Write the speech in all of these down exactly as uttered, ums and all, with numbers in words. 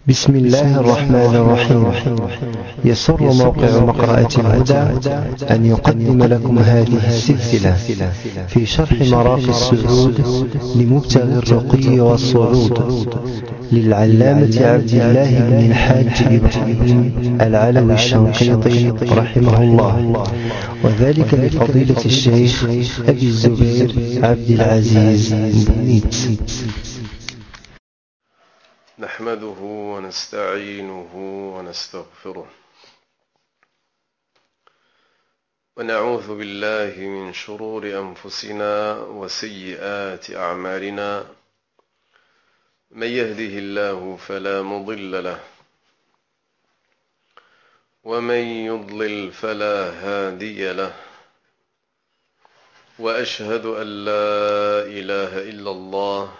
بسم الله الرحمن الرحيم. يسر موقع مقرأة الهدى أن يقدم لكم هذه السلسلة في شرح مراقي السعود لمبتغي الرقي والصعود للعلامة عبد الله بن الحاج إبراهيم العلوي الشنقيطي رحمه الله، وذلك لفضيلة الشيخ أبي الزبير عبد العزيز بنيت. نحمده ونستعينه ونستغفره ونعوذ بالله من شرور أنفسنا وسيئات أعمالنا. من يهده الله فلا مضل له ومن يضلل فلا هادي له، وأشهد أن لا إله إلا الله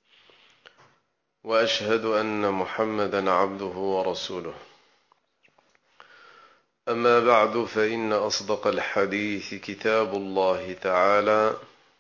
وأشهد أن محمدًا عبده ورسوله. أما بعد، فإن أصدق الحديث كتاب الله تعالى،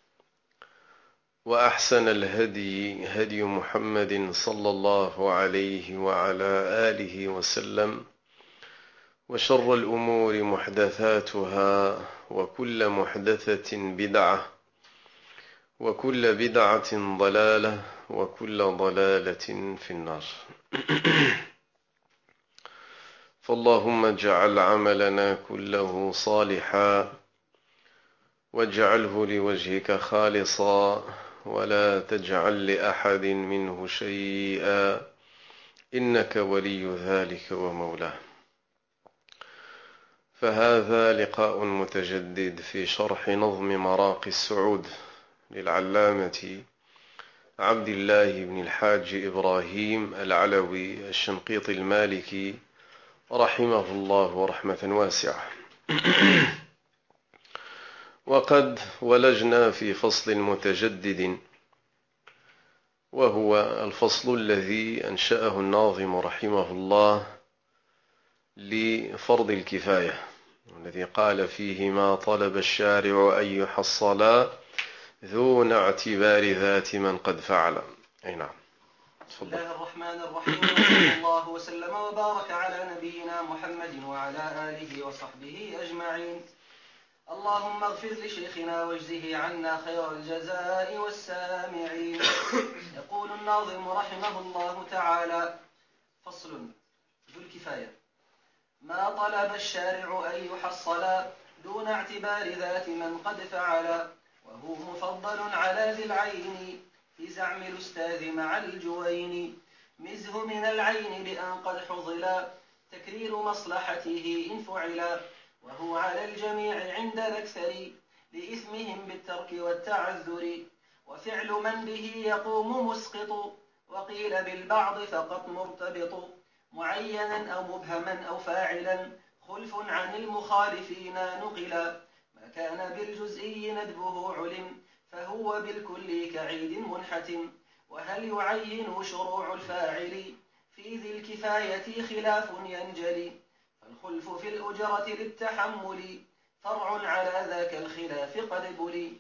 وأحسن الهدي هدي محمد صلى الله عليه وعلى آله وسلم، وشر الأمور محدثاتها، وكل محدثة بدعة، وكل بدعة ضلالة، وكل ضلالة في النار. فاللهم اجعل عملنا كله صالحا، واجعله لوجهك خالصا، ولا تجعل لأحد منه شيئا، إنك ولي ذلك ومولاه. فهذا لقاء متجدد في شرح نظم مراقي السعود للعلامة عبد الله بن الحاج إبراهيم العلوي الشنقيطي المالكي رحمه الله رحمة واسعة. وقد ولجنا في فصل متجدد، وهو الفصل الذي أنشأه الناظم رحمه الله لفرض الكفاية، الذي قال فيه: ما طلب الشارع أن يحصلا ذون اعتبار ذات من قد فعل. أي نعم. بسم الله الرحمن الرحيم، وصلى الله وسلم وبارك على نبينا محمد وعلى آله وصحبه أجمعين. اللهم اغفر لشيخنا واجزه عنا خير الجزاء والسامعين. يقول الناظم رحمه الله تعالى: فصل ذو الكفاية. ما طلب الشارع أن يحصلا دون اعتبار ذات من قد فعلا، وهو مفضل على ذي العين في زعم الأستاذ مع الجوين. مزه من العين بأن قد حضلا تكرير مصلحته إن فعلا، وهو على الجميع عند الأكثر لإثمهم بالترك والتعذر. وفعل من به يقوم مسقط، وقيل بالبعض فقط مرتبط، معينا أو مبهما أو فاعلا خلف عن المخالفين نقلا. ما كان بالجزئي ندبه علم فهو بالكل كعيد منحتم. وهل يعين شروع الفاعل في ذي الكفاية خلاف ينجلي، فالخلف في الأجرة للتحمل فرع على ذاك الخلاف قد بلي.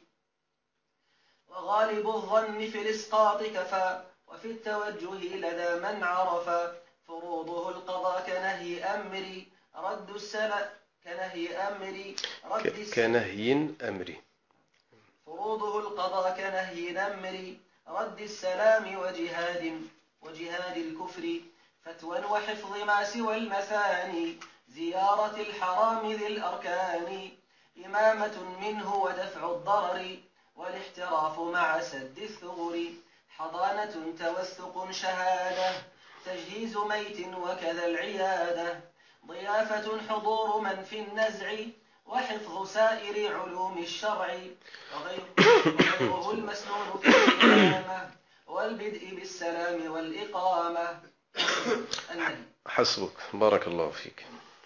وغالب الظن في الإسقاط كفى، وفي التوجه لدى من عرفا فروضه القضاء كنهي أمري رد السلام كنهي أمري رد كنهي أمري فروضه القضاء كنهي أمري رد السلام وجهاد وجهاد الكفر. فتوى وحفظ ما سوى المثاني زيارة الحرام ذي الأركان. إمامة منه ودفع الضرر والاحتراف مع سد الثغر. حضانة توثق شهادة تجهيز ميت وكذا العيادة. ضيافة حضور من في النزع وحفظ سائر علوم الشرع. وغيره المسنون في الإمامة والبدء بالسلام والإقامة. النهي. حسبك، بارك الله فيك.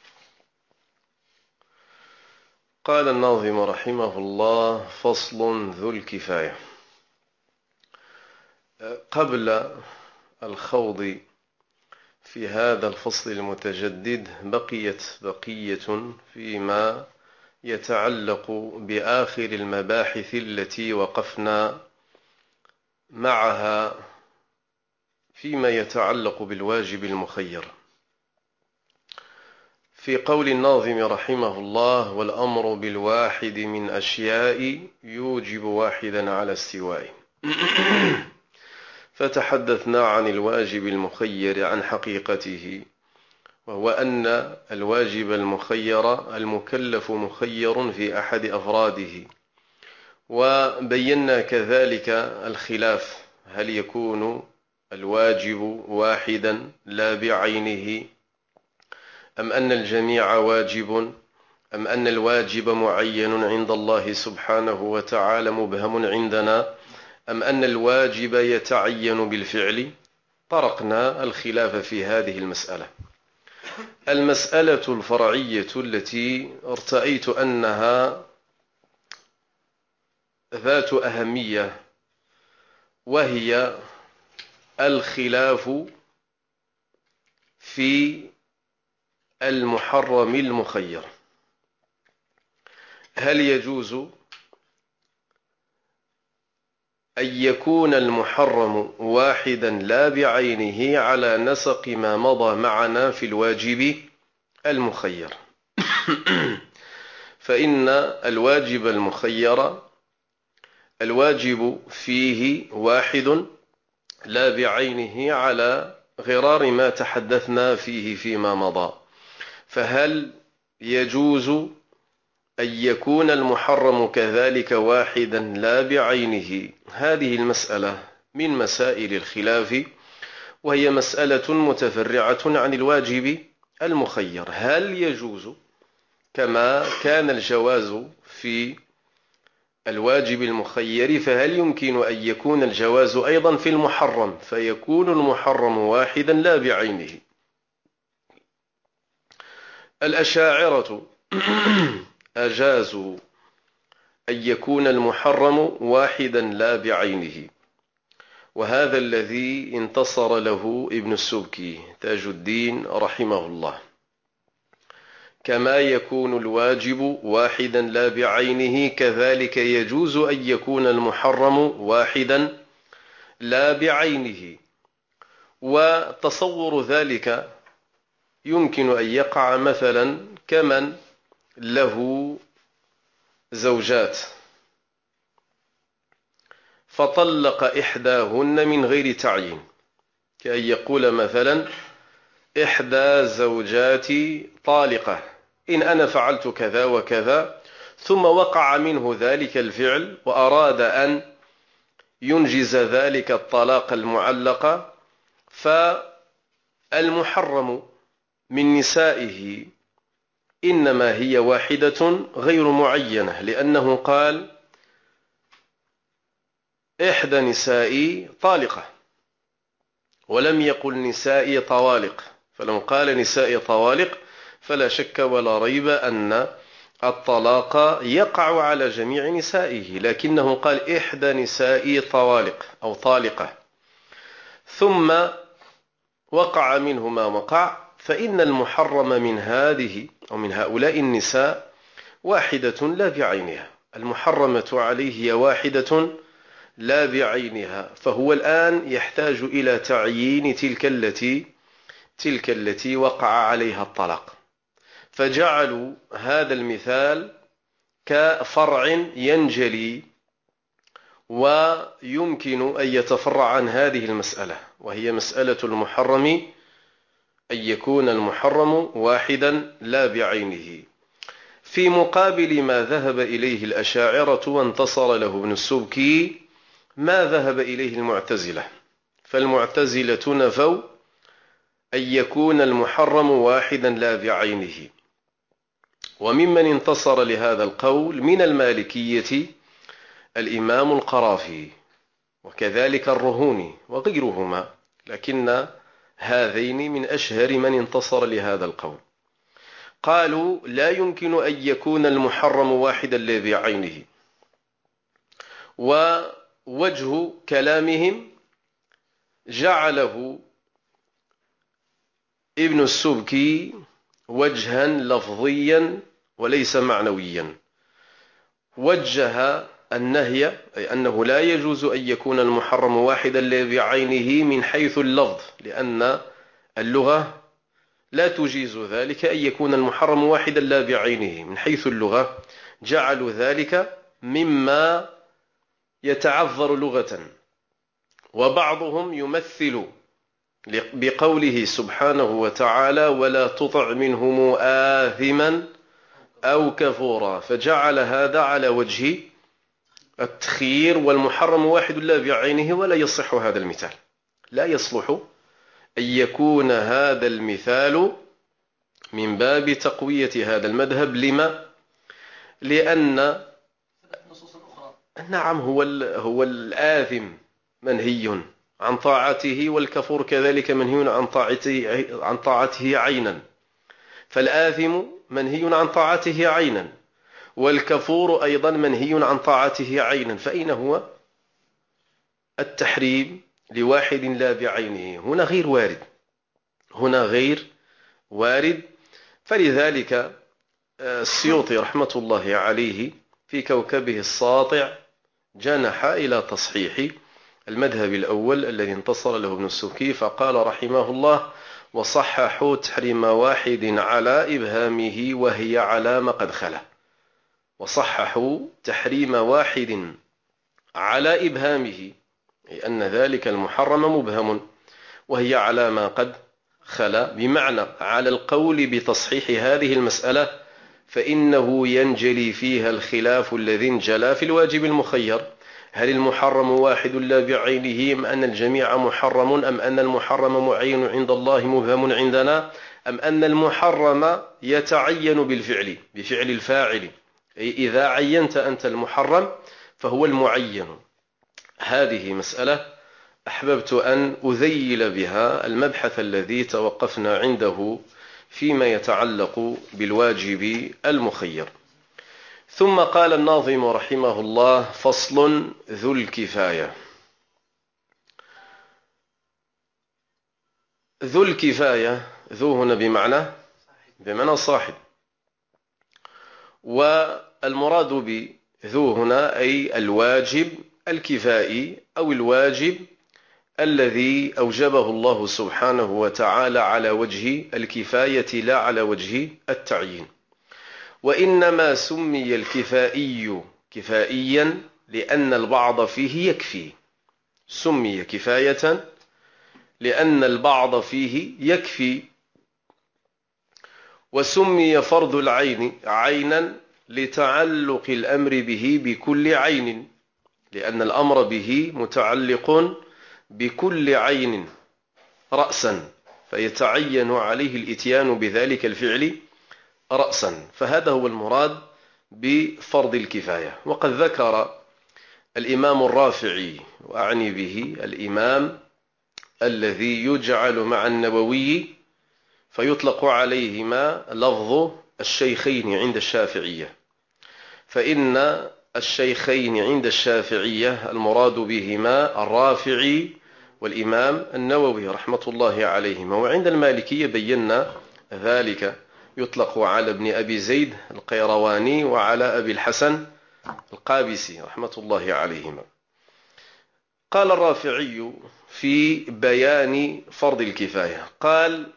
قال الناظم رحمه الله: فصل ذو الكفاية. قبل الخوض في هذا الفصل المتجدد بقيت بقية فيما يتعلق بآخر المباحث التي وقفنا معها فيما يتعلق بالواجب المخير. في قول الناظم رحمه الله: والأمر بالواحد من أشياء يوجب واحدا على استواء. فتحدثنا عن الواجب المخير عن حقيقته، وهو أن الواجب المخير المكلف مخير في أحد أفراده، وبينا كذلك الخلاف: هل يكون الواجب واحدا لا بعينه، أم أن الجميع واجب، أم أن الواجب معين عند الله سبحانه وتعالى مبهم عندنا، أم أن الواجب يتعين بالفعل. طرقنا الخلاف في هذه المسألة. المسألة الفرعية التي ارتأيت أنها ذات أهمية، وهي الخلاف في المحرم المخير. هل يجوز أن يكون المحرم واحدا لا بعينه على نسق ما مضى معنا في الواجب المخير؟ فإن الواجب المخير الواجب فيه واحد لا بعينه على غرار ما تحدثنا فيه فيما مضى. فهل يجوز أن يكون المحرم كذلك واحدا لا بعينه؟ هذه المسألة من مسائل الخلاف، وهي مسألة متفرعة عن الواجب المخير. هل يجوز كما كان الجواز في الواجب المخير، فهل يمكن أن يكون الجواز أيضا في المحرم، فيكون المحرم واحدا لا بعينه؟ الأشاعرة أجازوا أن يكون المحرم واحدا لا بعينه، وهذا الذي انتصر له ابن السبكي تاج الدين رحمه الله. كما يكون الواجب واحدا لا بعينه، كذلك يجوز أن يكون المحرم واحدا لا بعينه. وتصور ذلك يمكن أن يقع مثلا كمن له زوجات فطلق إحداهن من غير تعيين، كأن يقول مثلا: إحدى زوجاتي طالقة، إن أنا فعلت كذا وكذا، ثم وقع منه ذلك الفعل وأراد أن ينجز ذلك الطلاق المعلق، فالمحرم من نسائه إنما هي واحدة غير معينة، لأنه قال: إحدى نسائي طالقة، ولم يقل نسائي طوالق. فلو قال نسائي طوالق فلا شك ولا ريب أن الطلاق يقع على جميع نسائه، لكنه قال: إحدى نسائي طوالق أو طالقة، ثم وقع منه ما وقع، فإن المحرم من هذه أو من هؤلاء النساء واحدة لا بعينها. المحرمة عليه هي واحدة لا بعينها، فهو الآن يحتاج إلى تعيين تلك التي تلك التي وقع عليها الطلاق. فجعلوا هذا المثال كفرع ينجلي ويمكن أن يتفرع عن هذه المسألة، وهي مسألة المحرم أن يكون المحرم واحدا لا بعينه. في مقابل ما ذهب إليه الأشاعرة وانتصر له ابن السبكي ما ذهب إليه المعتزلة. فالمعتزلة نفوا أن يكون المحرم واحدا لا بعينه. وممن انتصر لهذا القول من المالكية الإمام القرافي، وكذلك الرهوني وغيرهما، لكن هذين من أشهر من انتصر لهذا القول. قالوا: لا يمكن أن يكون المحرم واحدا لا بعينه. ووجه كلامهم جعله ابن السبكي وجها لفظيا وليس معنويا. وجه النهي أي أنه لا يجوز أن يكون المحرم واحدا لا بعينه من حيث اللفظ، لأن اللغة لا تجيز ذلك أن يكون المحرم واحدا لا بعينه. من حيث اللغة جعلوا ذلك مما يتعذر لغة، وبعضهم يمثل بقوله سبحانه وتعالى ولا تطع منهم آثما أو كفورا، فجعل هذا على وجه التخيير، والمحرم واحد لا بعينه، ولا يصح هذا المثال، لا يصلح أن يكون هذا المثال من باب تقوية هذا المذهب. لما؟ لأن نعم هو هو الآثم منهي عن طاعته، والكفور كذلك منهي عن طاعته عن طاعته عينا، فالآثم منهي عن طاعته عينا، والكفور أيضا منهي عن طاعته عينا، فأين هو التحريم لواحد لا بعينه؟ هنا غير وارد، هنا غير وارد. فلذلك السيوطي رحمة الله عليه في كوكبه الساطع جنح إلى تصحيح المذهب الأول الذي انتصر له ابن السكي، فقال رحمه الله وصححوا تحريم واحد على إبهامه وهي علامة قد خلا. وصححوا تحريم واحد على إبهامه، أي أن ذلك المحرم مبهم، وهي علامة قد خلا، بمعنى على القول بتصحيح هذه المسألة، فإنه ينجلي فيها الخلاف الذي انجلى في الواجب المخير: هل المحرم واحد لا بعينه، أم أن الجميع محرم، أم أن المحرم معين عند الله مبهم عندنا، أم أن المحرم يتعين بالفعل بفعل الفاعل، أي إذا عينت أنت المحرم فهو المعين. هذه مسألة أحببت أن أذيل بها المبحث الذي توقفنا عنده فيما يتعلق بالواجب المخير. ثم قال الناظم رحمه الله: فصل ذو الكفاية. ذو الكفاية، ذو هنا بمعنى بمعنى صاحب، والمراد بذو هنا أي الواجب الكفائي أو الواجب الذي أوجبه الله سبحانه وتعالى على وجه الكفاية لا على وجه التعيين. وإنما سمي الكفائي كفائيا لأن البعض فيه يكفي، سمي كفاية لأن البعض فيه يكفي. وسمي فرض العين عينا لتعلق الأمر به بكل عين، لأن الأمر به متعلق بكل عين رأسا، فيتعين عليه الإتيان بذلك الفعل رأسا، فهذا هو المراد بفرض الكفاية. وقد ذكر الإمام الرافعي، وأعني به الإمام الذي يجعل مع النووي فيطلق عليهما لفظ الشيخين عند الشافعية، فإن الشيخين عند الشافعية المراد بهما الرافعي والإمام النووي رحمة الله عليهما. وعند المالكية بينا ذلك، يطلق على ابن أبي زيد القيرواني وعلى أبي الحسن القابسي رحمة الله عليهما. قال الرافعي في بيان فرض الكفاية، قال: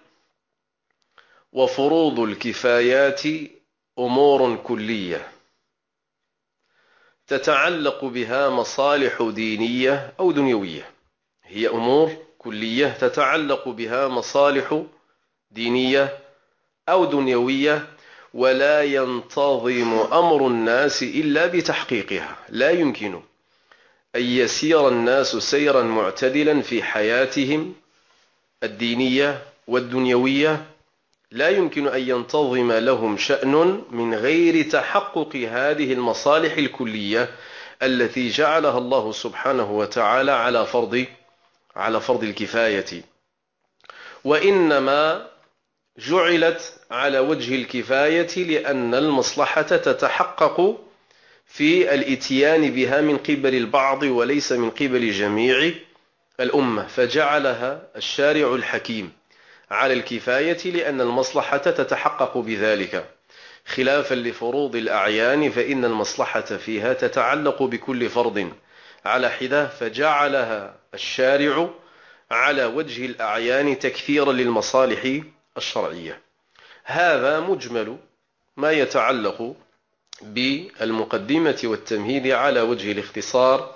وفروض الكفايات أمور كلية تتعلق بها مصالح دينية أو دنيوية. هي أمور كلية تتعلق بها مصالح دينية أو دنيوية، ولا ينتظم أمر الناس إلا بتحقيقها. لا يمكن أن يسير الناس سيرا معتدلا في حياتهم الدينية والدنيوية، لا يمكن أن ينتظم لهم شأن من غير تحقق هذه المصالح الكلية التي جعلها الله سبحانه وتعالى على فرض على فرض الكفاية. وإنما جعلت على وجه الكفاية لأن المصلحة تتحقق في الإتيان بها من قبل البعض وليس من قبل جميع الأمة، فجعلها الشارع الحكيم على الكفاية لأن المصلحة تتحقق بذلك. خلافا لفروض الأعيان فإن المصلحة فيها تتعلق بكل فرض على حدة، فجعلها الشارع على وجه الأعيان تكثيرا للمصالح الشرعية. هذا مجمل ما يتعلق بالمقدمة والتمهيد على وجه الاختصار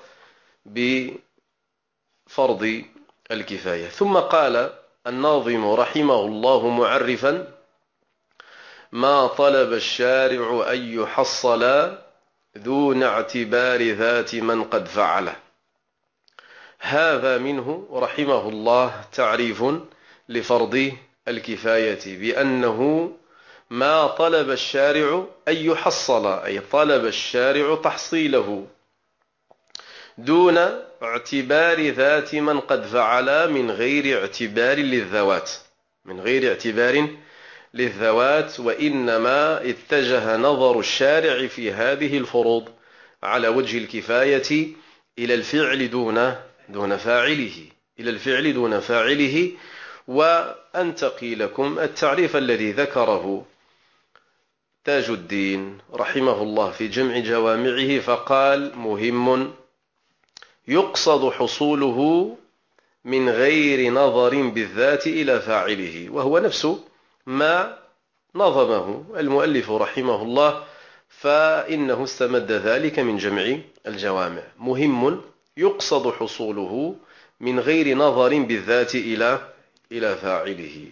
بفرض الكفاية. ثم قال الناظم رحمه الله معرفا: ما طلب الشارع أن يحصل دون اعتبار ذات من قد فعله. هذا منه رحمه الله تعريف لفرض الكفاية بأنه ما طلب الشارع أن يحصل، أي طلب الشارع تحصيله دون اعتبار ذات من قد فعل، من غير اعتبار للذوات من غير اعتبار للذوات وإنما اتجه نظر الشارع في هذه الفروض على وجه الكفاية إلى الفعل دون دون فاعله إلى الفعل دون فاعله. وأنتقي لكم التعريف الذي ذكره تاج الدين رحمه الله في جمع جوامعه، فقال: مهم يقصد حصوله من غير نظر بالذات إلى فاعله، وهو نفس ما نظمه المؤلف رحمه الله، فإنه استمد ذلك من جمع الجوامع. مهم يقصد حصوله من غير نظر بالذات إلى إلى فاعله.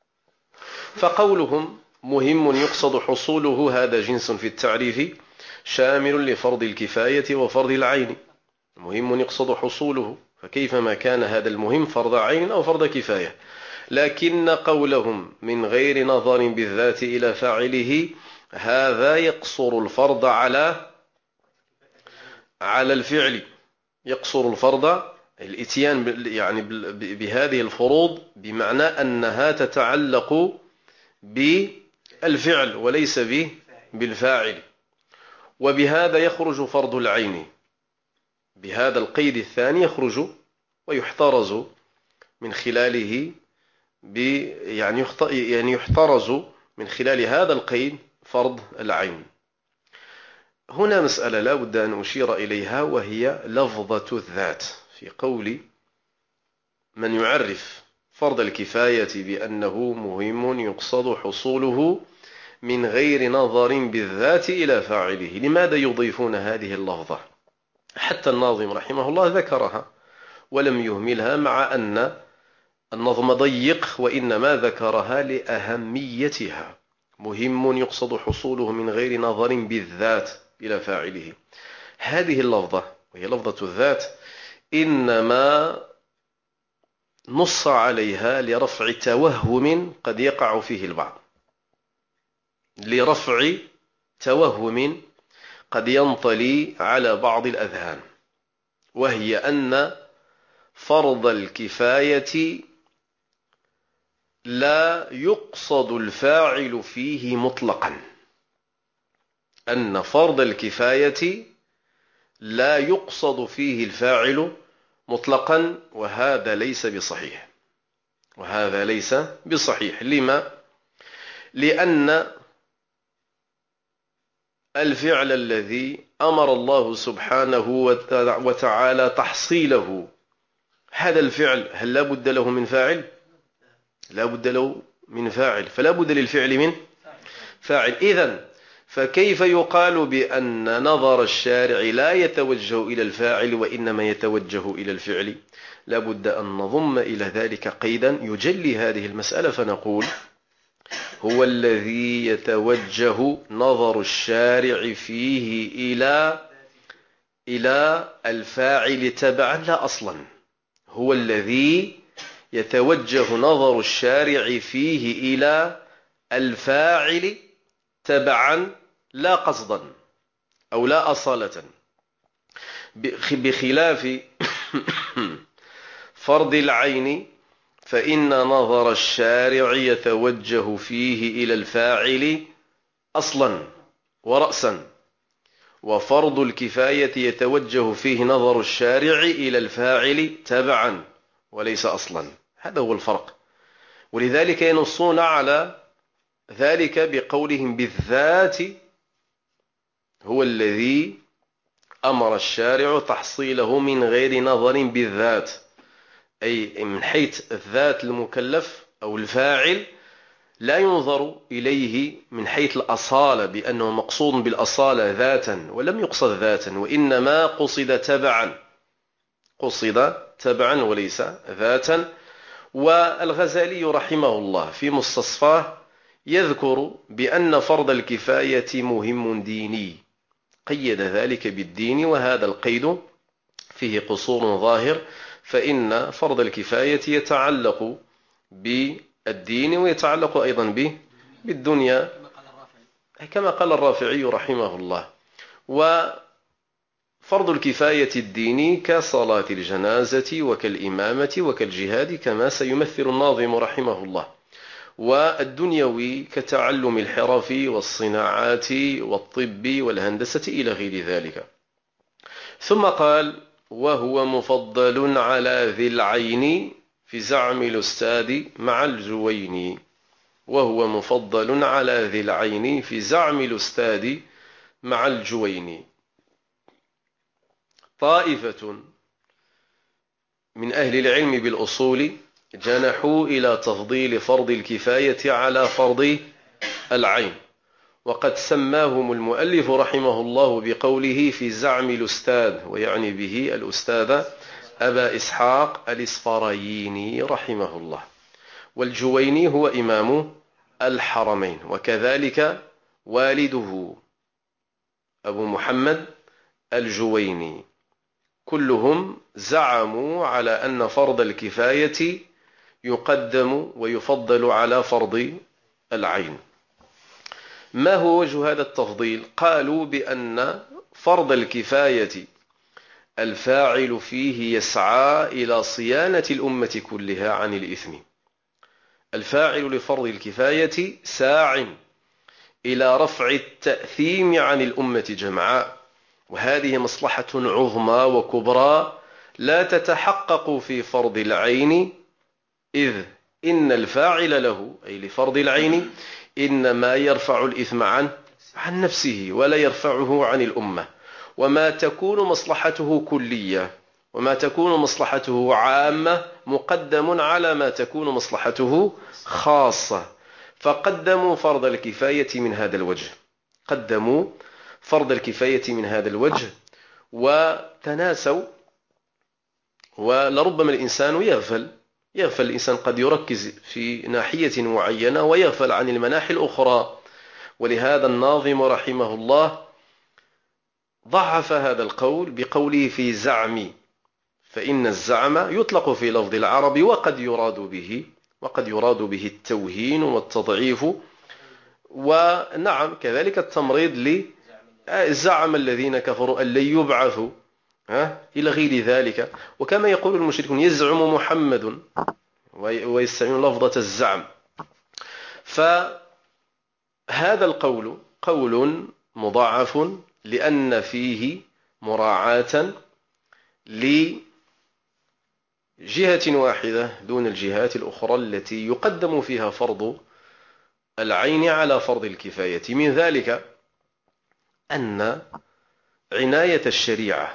فقولهم مهم يقصد حصوله هذا جنس في التعريف شامل لفرض الكفاية وفرض العين. مهم يقصد حصوله، فكيفما كان هذا المهم فرض عين أو فرض كفاية. لكن قولهم من غير نظر بالذات إلى فاعله هذا يقصر الفرض على على الفعل، يقصر الفرض الاتيان يعني بهذه الفروض بمعنى أنها تتعلق بالفعل وليس بالفاعل. وبهذا يخرج فرض العين، بهذا القيد الثاني يخرج ويحترز من خلاله يعني يعني يحترز من خلال هذا القيد فرض العين. هنا مسألة لا بد أن أشير إليها، وهي لفظة الذات في قول من يعرف فرض الكفاية بأنه مهم يقصد حصوله من غير نظر بالذات إلى فاعله. لماذا يضيفون هذه اللفظة؟ حتى الناظم رحمه الله ذكرها ولم يهملها، مع أن النظم ضيق، وإنما ذكرها لأهميتها. مهم يقصد حصوله من غير نظر بالذات إلى فاعله. هذه اللفظة وهي لفظة الذات إنما نص عليها لرفع توهم قد يقع فيه البعض، لرفع توهم قد ينطلي على بعض الأذهان، وهي أن فرض الكفاية لا يقصد الفاعل فيه مطلقا، أن فرض الكفاية لا يقصد فيه الفاعل مطلقا، وهذا ليس بصحيح وهذا ليس بصحيح. لما؟ لأن الفعل الذي أمر الله سبحانه وتعالى تحصيله، هذا الفعل هل لا بد له من فاعل؟ لا بد له من فاعل، فلا بد للفعل من فاعل. إذن فكيف يقال بأن نظر الشارع لا يتوجه إلى الفاعل وإنما يتوجه إلى الفعل؟ لا بد أن نضم إلى ذلك قيدا يجلي هذه المسألة، فنقول هو الذي يتوجه نظر الشارع فيه إلى إلى الفاعل تبعا لا أصلا. هو الذي يتوجه نظر الشارع فيه إلى الفاعل تبعا لا قصدا أو لا أصالة، بخلاف فرض العين فإن نظر الشارع يتوجه فيه إلى الفاعل أصلا ورأسا، وفرض الكفاية يتوجه فيه نظر الشارع إلى الفاعل تبعا وليس أصلا. هذا هو الفرق. ولذلك ينصون على ذلك بقولهم بالذات هو الذي أمر الشارع تحصيله من غير نظر بالذات، أي من حيث الذات المكلف أو الفاعل لا ينظر إليه من حيث الأصالة بأنه مقصود بالأصالة ذاتا، ولم يقصد ذاتا وإنما قصد تبعا، قصد تبعا وليس ذاتا. والغزالي رحمه الله في مستصفاه يذكر بأن فرض الكفاية مهم ديني، قيد ذلك بالدين، وهذا القيد فيه قصور ظاهر، فإن فرض الكفاية يتعلق بالدين ويتعلق أيضا به بالدنيا كما قال الرافعي رحمه الله. وفرض الكفاية الديني كصلاة الجنازة وكالإمامة وكالجهاد كما سيمثل الناظم رحمه الله، والدنيوي كتعلم الحرف والصناعات والطب والهندسة إلى غير ذلك. ثم قال: وهو مفضل على ذي العين في زعم الأستاذ مع الجويني. وهو مفضل على ذي العين في زعم الأستاذ مع الجويني. طائفة من أهل العلم بالأصول جنحوا إلى تفضيل فرض الكفاية على فرض العين، وقد سماهم المؤلف رحمه الله بقوله في زعم الأستاذ، ويعني به الأستاذ أبا إسحاق الإسفرايني رحمه الله. والجويني هو إمام الحرمين، وكذلك والده أبو محمد الجويني، كلهم زعموا على أن فرض الكفاية يقدم ويفضل على فرض العين. ما هو وجه هذا التفضيل؟ قالوا بأن فرض الكفاية الفاعل فيه يسعى إلى صيانة الأمة كلها عن الإثم. الفاعل لفرض الكفاية ساع إلى رفع التأثيم عن الأمة جمعاء، وهذه مصلحة عظمى وكبرى لا تتحقق في فرض العين، إذ إن الفاعل له أي لفرض العين إنما يرفع الإثم عن عن نفسه ولا يرفعه عن الأمة. وما تكون مصلحته كلية وما تكون مصلحته عامة مقدم على ما تكون مصلحته خاصة، فقدموا فرض الكفاية من هذا الوجه قدموا فرض الكفاية من هذا الوجه وتناسوا. ولربما الإنسان يغفل يغفل الإنسان قد يركز في ناحية معينة ويغفل عن المناحي الأخرى، ولهذا الناظم رحمه الله ضعف هذا القول بقوله في زعم، فإن الزعم يطلق في لفظ العرب وقد يراد به وقد يراد به التوهين والتضعيف، ونعم كذلك التمريض لزعم الذين كفروا أن لن يبعثوا إلى غير ذلك. وكما يقول المشركون يزعم محمد ويستعملون لفظة الزعم. فهذا القول قول مضاعف لأن فيه مراعاة لجهة واحدة دون الجهات الأخرى التي يقدم فيها فرض العين على فرض الكفاية. من ذلك أن عناية الشريعة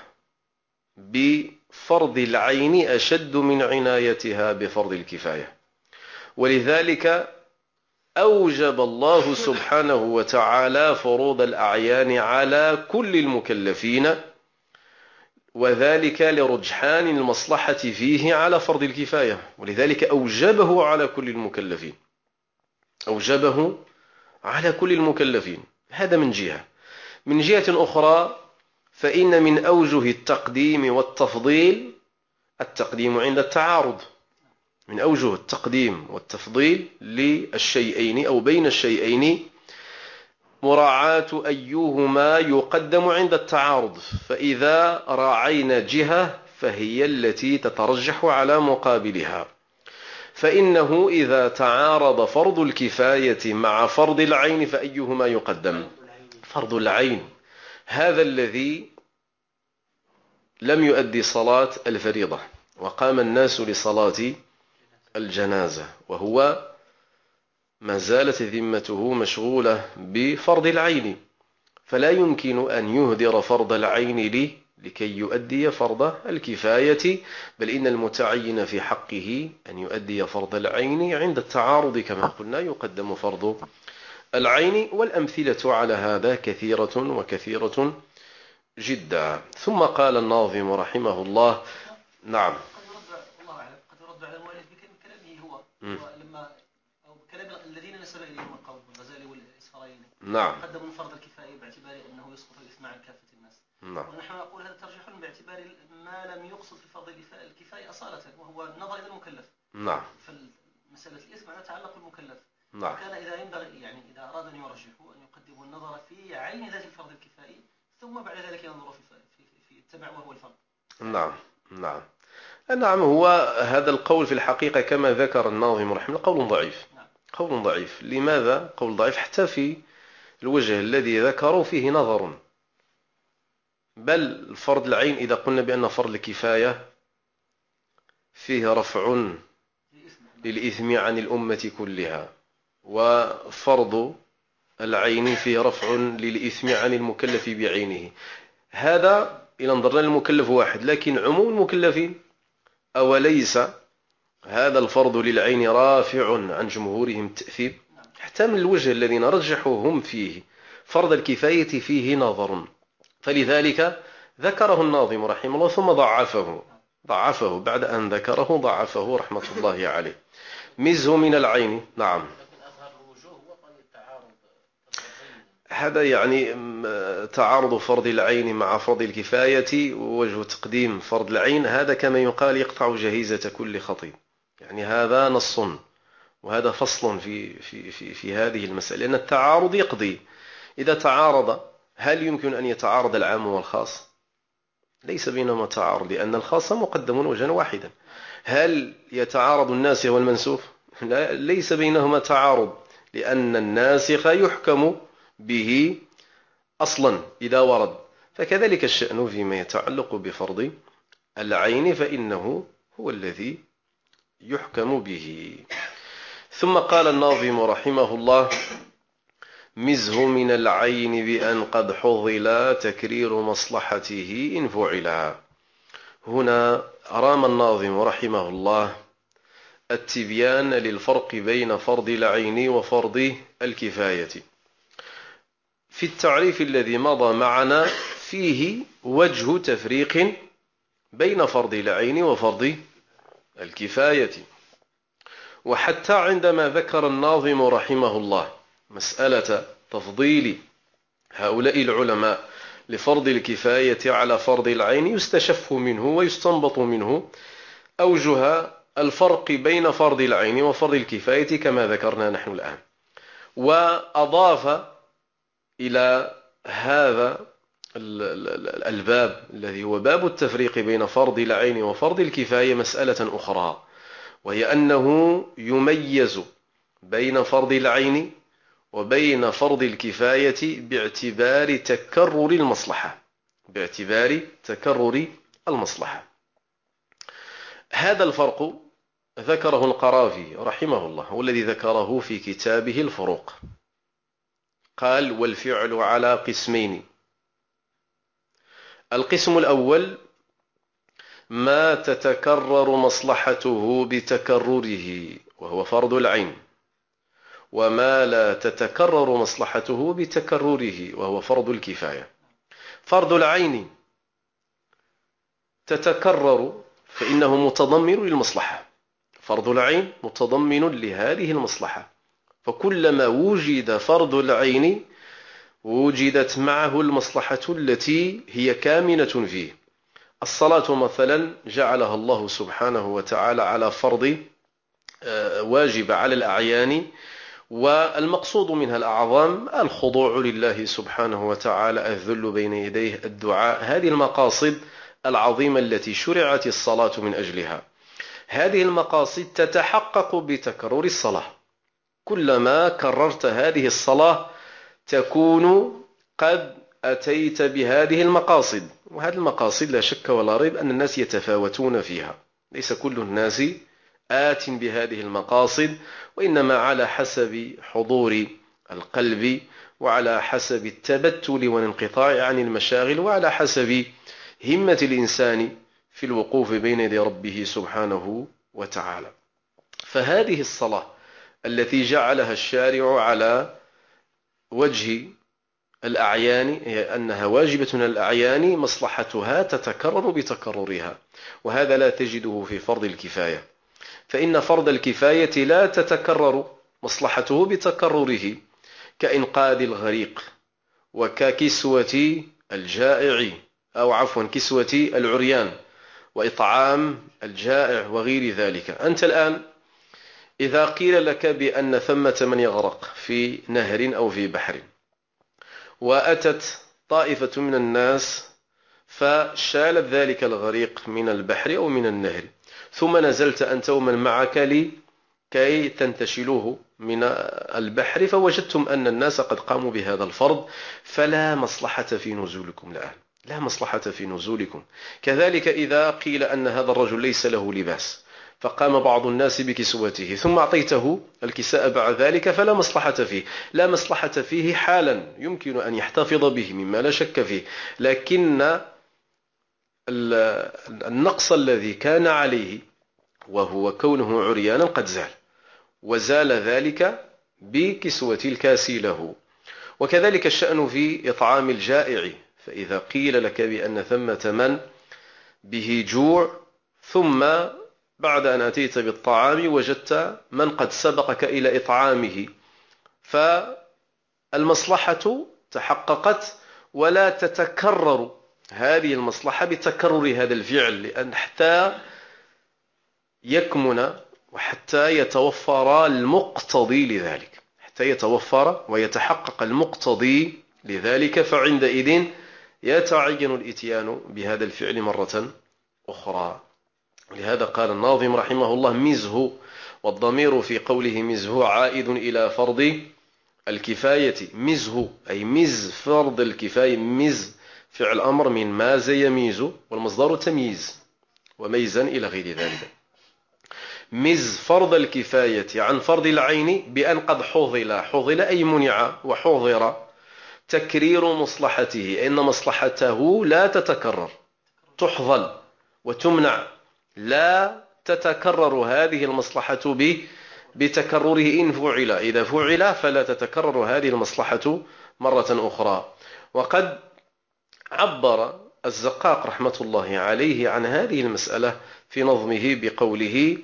بفرض العين أشد من عنايتها بفرض الكفاية، ولذلك أوجب الله سبحانه وتعالى فروض الأعيان على كل المكلفين، وذلك لرجحان المصلحة فيه على فرض الكفاية، ولذلك أوجبه على كل المكلفين أوجبه على كل المكلفين. هذا من جهة. من جهة أخرى فإن من أوجه التقديم والتفضيل التقديم عند التعارض، من أوجه التقديم والتفضيل للشيئين أو بين الشيئين مراعاة أيهما يقدم عند التعارض، فإذا راعينا جهة فهي التي تترجح على مقابلها. فإنه إذا تعارض فرض الكفاية مع فرض العين فأيهما يقدم؟ فرض العين، هذا الذي لم يؤدي صلاة الفريضة وقام الناس لصلاة الجنازة، وهو ما زالت ذمته مشغولة بفرض العين، فلا يمكن أن يهدر فرض العين لي لكي يؤدي فرض الكفاية، بل إن المتعين في حقه أن يؤدي فرض العين. عند التعارض كما قلنا يقدم فرض العين، والأمثلة على هذا كثيرة وكثيرة جدا. ثم قال الناظم رحمه الله: نعم. قد يرد والله أعلم قد يرد على المؤلف بكلامه هو لما أو كلام الذين نسب إليهم القول الغزالي والإسفرايني. نعم. قدموا فرض الكفاية باعتبار أنه يسقط الإثم عن كافة الناس. نعم. ونحن نقول هذا ترجيح باعتبار ما لم يقصد في فرض الكفاية أصالة، وهو النظر إلى المكلف. نعم. فمسألة الإثم لا تتعلق بالمكلف. نعم. كان إذا ينبغي يعني إذا أراد أن يرجحوا أن يقدموا النظر في عين ذات الفرض الكفائي، ثم بعد ذلك ينظروا في في في التبع وهو الفرض. نعم. نعم. نعم. هو هذا القول في الحقيقة كما ذكر الناظم رحمه الله قول ضعيف. نعم. قول ضعيف. لماذا قول ضعيف؟ حتى في الوجه الذي ذكروا فيه نظر، بل فرض العين إذا قلنا بأن فرض الكفاية فيه رفع للإثم عن الأمة كلها، وفرض العين فيه رفع للإثم عن المكلف بعينه. هذا إذا نظرنا للمكلف واحد، لكن عموم المكلفين أوليس هذا الفرض للعين رافع عن جمهورهم التأثير؟ حتى من الوجه الذي نرجحه هم فيه فرض الكفاية فيه نظر، فلذلك ذكره الناظم رحمه الله ثم ضعفه ضعفه بعد أن ذكره ضعفه رحمة الله عليه. مزه من العين. نعم. هذا يعني تعارض فرض العين مع فرض الكفاية، ووجه تقديم فرض العين هذا كما يقال يقطع جهيزة كل خطيب، يعني هذا نص وهذا فصل في في في في هذه المسألة، لأن التعارض يقضي. إذا تعارض هل يمكن أن يتعارض العام والخاص؟ ليس بينهما تعارض، لأن الخاص مقدم وجها واحدا. هل يتعارض الناسخ والمنسوخ؟ لا، ليس بينهما تعارض، لأن الناسخ يحكم به أصلا إذا ورد. فكذلك الشأن فيما يتعلق بفرض العين، فإنه هو الذي يحكم به. ثم قال الناظم رحمه الله: مزه من العين بأن قد حظلا تكرير مصلحته إن فعلا. هنا رام الناظم رحمه الله التبيان للفرق بين فرض العين وفرض الكفاية. في التعريف الذي مضى معنا فيه وجه تفريق بين فرض العين وفرض الكفاية، وحتى عندما ذكر الناظم رحمه الله مسألة تفضيل هؤلاء العلماء لفرض الكفاية على فرض العين يستشف منه ويستنبط منه أوجه الفرق بين فرض العين وفرض الكفاية كما ذكرنا نحن الآن. وأضاف إلى هذا الباب الذي هو باب التفريق بين فرض العين وفرض الكفاية مسألة أخرى، وهي أنه يميز بين فرض العين وبين فرض الكفاية باعتبار تكرر المصلحة باعتبار تكرر المصلحة. هذا الفرق ذكره القرافي رحمه الله، هو الذي ذكره في كتابه الفروق. قال: والفعل على قسمين. القسم الأول ما تتكرر مصلحته بتكرره وهو فرض العين، وما لا تتكرر مصلحته بتكرره وهو فرض الكفاية. فرض العين تتكرر فإنه متضمن للمصلحة، فرض العين متضمن لهذه المصلحة، فكلما وجد فرض العين وجدت معه المصلحة التي هي كامنة فيه. الصلاة مثلا جعلها الله سبحانه وتعالى على فرض واجب على الأعيان، والمقصود منها الأعظام، الخضوع لله سبحانه وتعالى، الذل بين يديه، الدعاء، هذه المقاصد العظيمة التي شرعت الصلاة من أجلها. هذه المقاصد تتحقق بتكرر الصلاة، كلما كررت هذه الصلاة تكون قد أتيت بهذه المقاصد. وهذه المقاصد لا شك ولا ريب أن الناس يتفاوتون فيها، ليس كل الناس آت بهذه المقاصد، وإنما على حسب حضور القلب، وعلى حسب التبتل والانقطاع عن المشاغل، وعلى حسب همة الإنسان في الوقوف بين يدي ربه سبحانه وتعالى. فهذه الصلاة التي جعلها الشارع على وجه الأعيان هي أنها واجبة على الأعيان، مصلحتها تتكرر بتكررها، وهذا لا تجده في فرض الكفاية، فإن فرض الكفاية لا تتكرر مصلحته بتكرره، كإنقاذ الغريق، وككسوة الجائع، أو عفوا كسوة العريان، وإطعام الجائع وغير ذلك. أنت الآن إذا قيل لك بأن ثمة من يغرق في نهر أو في بحر، وأتت طائفة من الناس فشالت ذلك الغريق من البحر أو من النهر، ثم نزلت أنت ومن معك لكي تنتشلوه من البحر، فوجدتم أن الناس قد قاموا بهذا الفرض، فلا مصلحة في نزولكم الآن، لا مصلحة في نزولكم. كذلك إذا قيل أن هذا الرجل ليس له لباس، فقام بعض الناس بكسوته، ثم أعطيته الكساء بعد ذلك، فلا مصلحة فيه، لا مصلحة فيه حالا يمكن أن يحتفظ به مما لا شك فيه، لكن النقص الذي كان عليه وهو كونه عريانا قد زال، وزال ذلك بكسوة الكاسي له. وكذلك الشأن في إطعام الجائع، فإذا قيل لك بأن ثمة من به جوع، ثم بعد أن أتيت بالطعام وجدت من قد سبقك إلى إطعامه، فالمصلحة تحققت، ولا تتكرر هذه المصلحة بتكرر هذا الفعل، لأن حتى يكمن وحتى يتوفر المقتضي لذلك، حتى يتوفر ويتحقق المقتضي لذلك، فعندئذ يتعين الإتيان بهذا الفعل مرة أخرى. لهذا قال الناظم رحمه الله: مزه، والضمير في قوله مزه عائد إلى فرض الكفاية. مزه أي مز فرض الكفاية، مز فعل أمر من ماز يميز، والمصدر تمييز وميزا إلى غير ذلك. مز فرض الكفاية عن فرض العين بأن قد حضل، حضل أي منع وحضر، تكرير مصلحته، إن مصلحته لا تتكرر، تحضل وتمنع، لا تتكرر هذه المصلحة به بتكرره إن فعل، إذا فعل فلا تتكرر هذه المصلحة مرة أخرى. وقد عبر الزقاق رحمة الله عليه عن هذه المسألة في نظمه بقوله: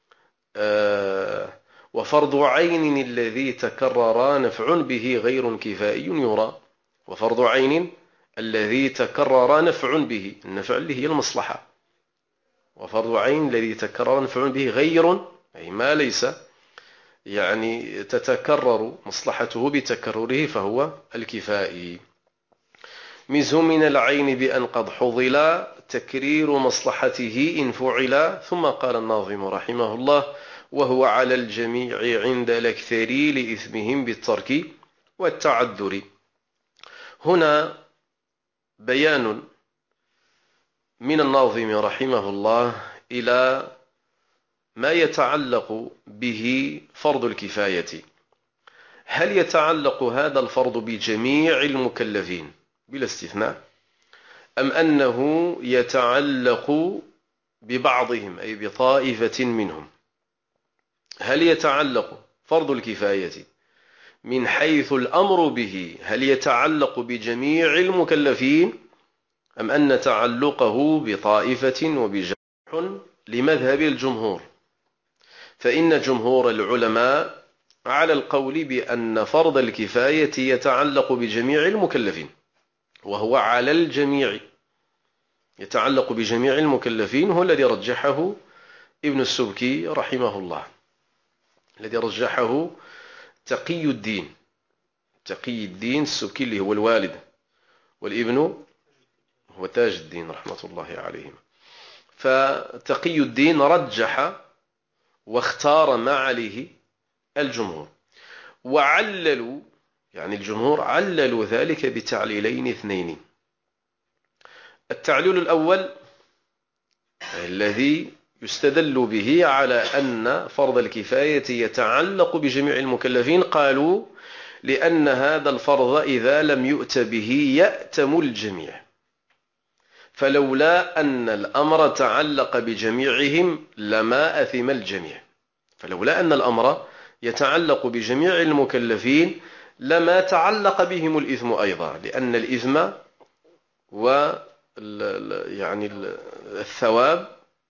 آه وفرض عين الذي تكرر نفع به غير كفائي يرى. وفرض عين الذي تكرر نفع به، النفع اللي هي المصلحة، وفرض عين الذي تكرر نفع به غير أي ما ليس يعني تتكرر مصلحته بتكرره، فهو الكفائي. مزه من العين بأن قد حضل، تكرير مصلحته إن فعل. ثم قال الناظم رحمه الله: وهو على الجميع عند الأكثر لإثمهم بالترك والتعذر. هنا بيان من الناظم رحمه الله إلى ما يتعلق به فرض الكفاية. هل يتعلق هذا الفرض بجميع المكلفين بلا استثناء، أم أنه يتعلق ببعضهم أي بطائفة منهم؟ هل يتعلق فرض الكفاية من حيث الأمر به، هل يتعلق بجميع المكلفين، أم أن تعلقه بطائفة وبجمع لمذهب الجمهور؟ فإن جمهور العلماء على القول بأن فرض الكفاية يتعلق بجميع المكلفين، وهو على الجميع، يتعلق بجميع المكلفين، هو الذي رجحه ابن السبكي رحمه الله، الذي رجحه تقي الدين تقي الدين السبكي اللي هو الوالد، والابن هو تاج الدين رحمة الله عليهم. فتقي الدين رجح واختار ما عليه الجمهور، وعللوا يعني الجمهور عللوا ذلك بتعليلين اثنين. التعليل الأول الذي يستدل به على أن فرض الكفاية يتعلق بجميع المكلفين؟ قالوا لأن هذا الفرض إذا لم يؤت به يأتم الجميع، فلولا أن الأمر تعلق بجميعهم لما أثم الجميع. فلولا أن الأمر يتعلق بجميع المكلفين لما تعلق بهم الإثم أيضا، لأن الإثم و يعني الثواب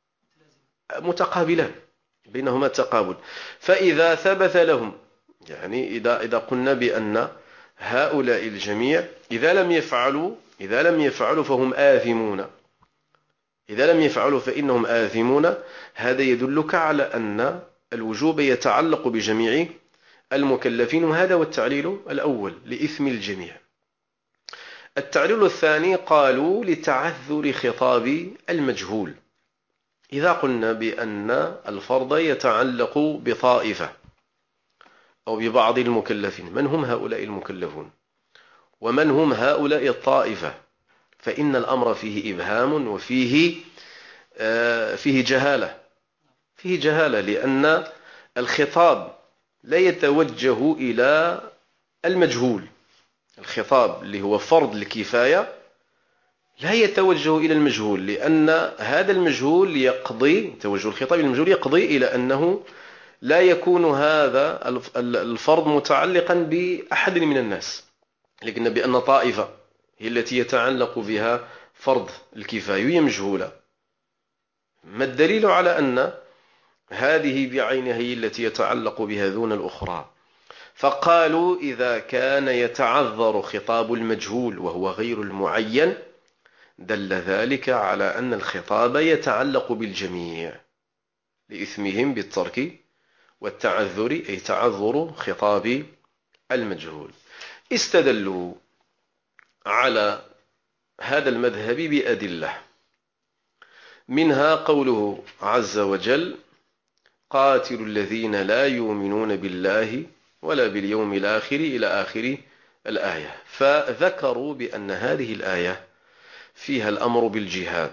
متقابلان، بينهما تقابل. فإذا ثبت لهم، يعني إذا إذا قلنا بأن هؤلاء الجميع إذا لم يفعلوا إذا لم يفعلوا فهم آثمون، إذا لم يفعلوا فإنهم آثمون، هذا يدلك على أن الوجوب يتعلق بجميع المكلفين، وهذا هو التعليل الأول لإثم الجميع. التعليل الثاني قالوا لتعذر خطاب المجهول. إذا قلنا بأن الفرض يتعلق بطائفة أو ببعض المكلفين، من هم هؤلاء المكلفون ومن هم هؤلاء الطائفة؟ فإن الأمر فيه إبهام وفيه آه فيه جهالة فيه جهالة لأن الخطاب لا يتوجه إلى المجهول. الخطاب اللي هو فرض الكفاية لا يتوجه إلى المجهول، لأن هذا المجهول يقضي توجه الخطاب المجهول يقضي إلى أنه لا يكون هذا الفرض متعلقا بأحد من الناس، لكن بأن طائفة هي التي يتعلق بها فرض الكفاية هي مجهولة. ما الدليل على أن هذه بعينها هي التي يتعلق بها دون الأخرى؟ فقالوا إذا كان يتعذر خطاب المجهول وهو غير المعين دل ذلك على أن الخطاب يتعلق بالجميع لإثمهم بالترك والتعذر، أي تعذر خطاب المجهول. استدلوا على هذا المذهب بأدلة، منها قوله عز وجل: قاتلوا الذين لا يؤمنون بالله ولا باليوم الآخر إلى آخر الآية. فذكروا بأن هذه الآية فيها الأمر بالجهاد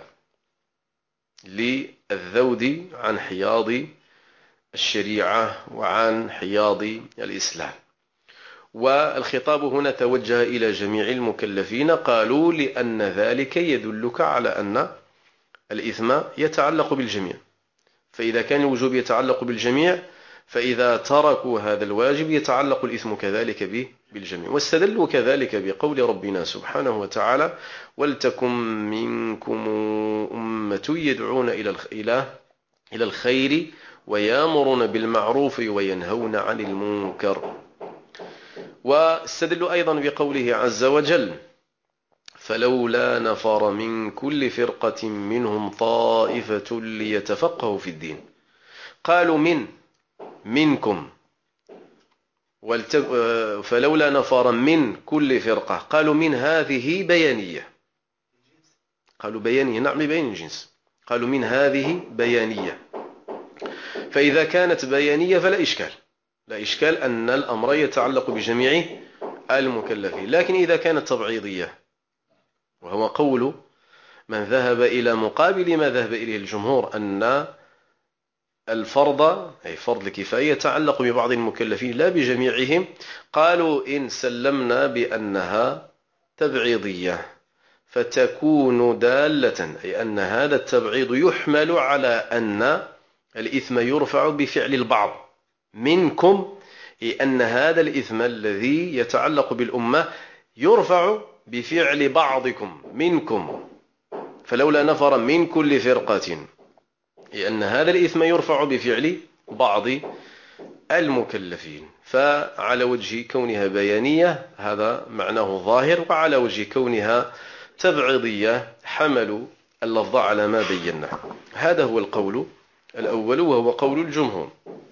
للذود عن حياض الشريعة وعن حياض الإسلام، والخطاب هنا توجه إلى جميع المكلفين. قالوا لأن ذلك يدلك على أن الإثم يتعلق بالجميع، فإذا كان الوجوب يتعلق بالجميع فإذا تركوا هذا الواجب يتعلق الإثم كذلك به بالجميع. واستدلوا كذلك بقول ربنا سبحانه وتعالى: ولتكن منكم أمة يدعون إلى إلى الخير ويامرون بالمعروف وينهون عن المنكر. واستدلوا أيضا بقوله عز وجل: فلولا نفر من كل فرقة منهم طائفة ليتفقهوا في الدين. قالوا من منكم، فلولا نفر من كل فرقة، قالوا من هذه بيانية، قالوا بيانية، نعم بيان الجنس، قالوا من هذه بيانية. فإذا كانت بيانية فلا إشكال، لا إشكال أن الأمر يتعلق بجميع المكلفين. لكن إذا كانت تبعيضية، وهو قول من ذهب إلى مقابل ما ذهب إليه الجمهور، أن الفرض أي فرض الكفاية يتعلق ببعض المكلفين لا بجميعهم، قالوا إن سلمنا بأنها تبعيضية فتكون دالة، أي أن هذا التبعيض يحمل على أن الإثم يرفع بفعل البعض منكم، أي أن هذا الإثم الذي يتعلق بالأمة يرفع بفعل بعضكم منكم. فلولا نفر من كل فرقة، لأن هذا الإثم يرفع بفعل بعض المكلفين. فعلى وجه كونها بيانية هذا معناه ظاهر، وعلى وجه كونها تبعيضية حملوا اللفظ على ما بيناه. هذا هو القول الأول وهو قول الجمهور.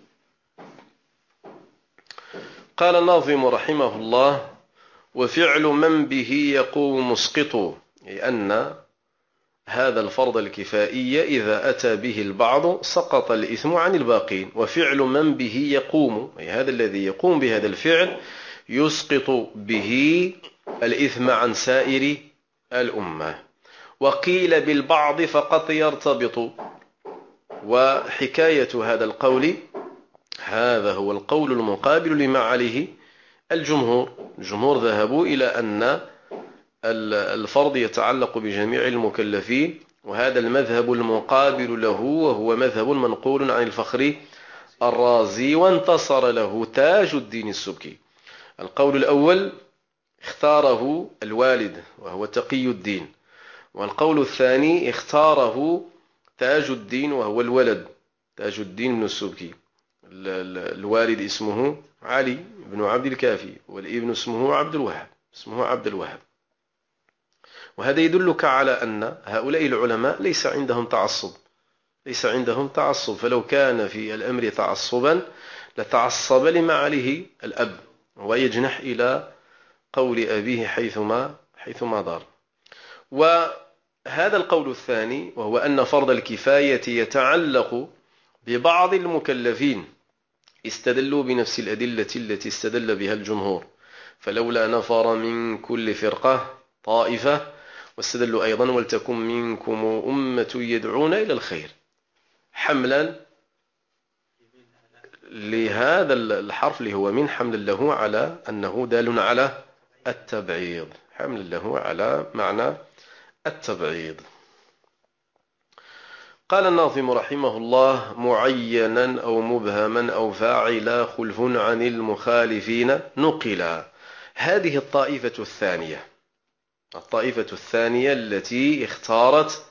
قال الناظم رحمه الله: وفعل من به يقوم مسقط، أي أن هذا الفرض الكفائي إذا أتى به البعض سقط الإثم عن الباقين. وفعل من به يقوم، أي هذا الذي يقوم بهذا الفعل يسقط به الإثم عن سائر الأمة. وقيل بالبعض فقط يرتبط، وحكاية هذا القول هذا هو القول المقابل لما عليه الجمهور. الجمهور ذهبوا إلى أن الفرض يتعلق بجميع المكلفين، وهذا المذهب المقابل له وهو مذهب منقول عن الفخر الرازي، وانتصر له تاج الدين السبكي. القول الأول اختاره الوالد وهو تقي الدين، والقول الثاني اختاره تاج الدين وهو الولد تاج الدين بن السبكي. الوالد اسمه علي بن عبد الكافي، والابن اسمه عبد الوهاب اسمه عبد الوهاب. وهذا يدلك على أن هؤلاء العلماء ليس عندهم تعصب ليس عندهم تعصب فلو كان في الأمر تعصبا لتعصب لما عليه الأب، ويجنح إلى قول أبيه حيثما حيثما دار. وهذا القول الثاني وهو أن فرض الكفاية يتعلق ببعض المكلفين استدلوا بنفس الأدلة التي استدل بها الجمهور، فلولا نفر من كل فرقة طائفة، واستدلوا أيضا ولتكن منكم أمة يدعون إلى الخير، حملا لهذا الحرف اللي هو من حمل له على أنه دال على التبعيض، حمل له على معنى التبعيض. قال الناظم رحمه الله: معينا أو مبهما أو فاعلا خلف عن المخالفين نقلا. هذه الطائفة الثانية الطائفة الثانية التي اختارت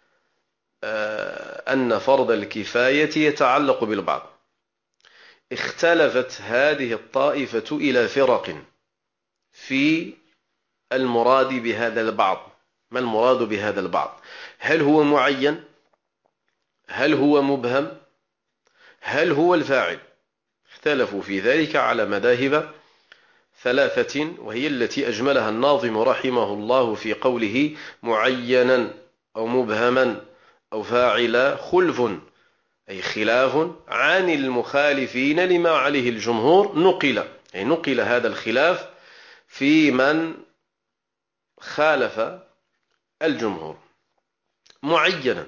أن فرض الكفاية يتعلق بالبعض. اختلفت هذه الطائفة إلى فرق في المراد بهذا البعض. ما المراد بهذا البعض؟ هل هو معين؟ هل هو مبهم؟ هل هو الفاعل؟ اختلفوا في ذلك على مذاهب ثلاثة، وهي التي أجملها الناظم رحمه الله في قوله: معينا أو مبهما أو فاعلا خلف، أي خلاف عن المخالفين لما عليه الجمهور نقل، أي نقل هذا الخلاف في من خالف الجمهور. معينا،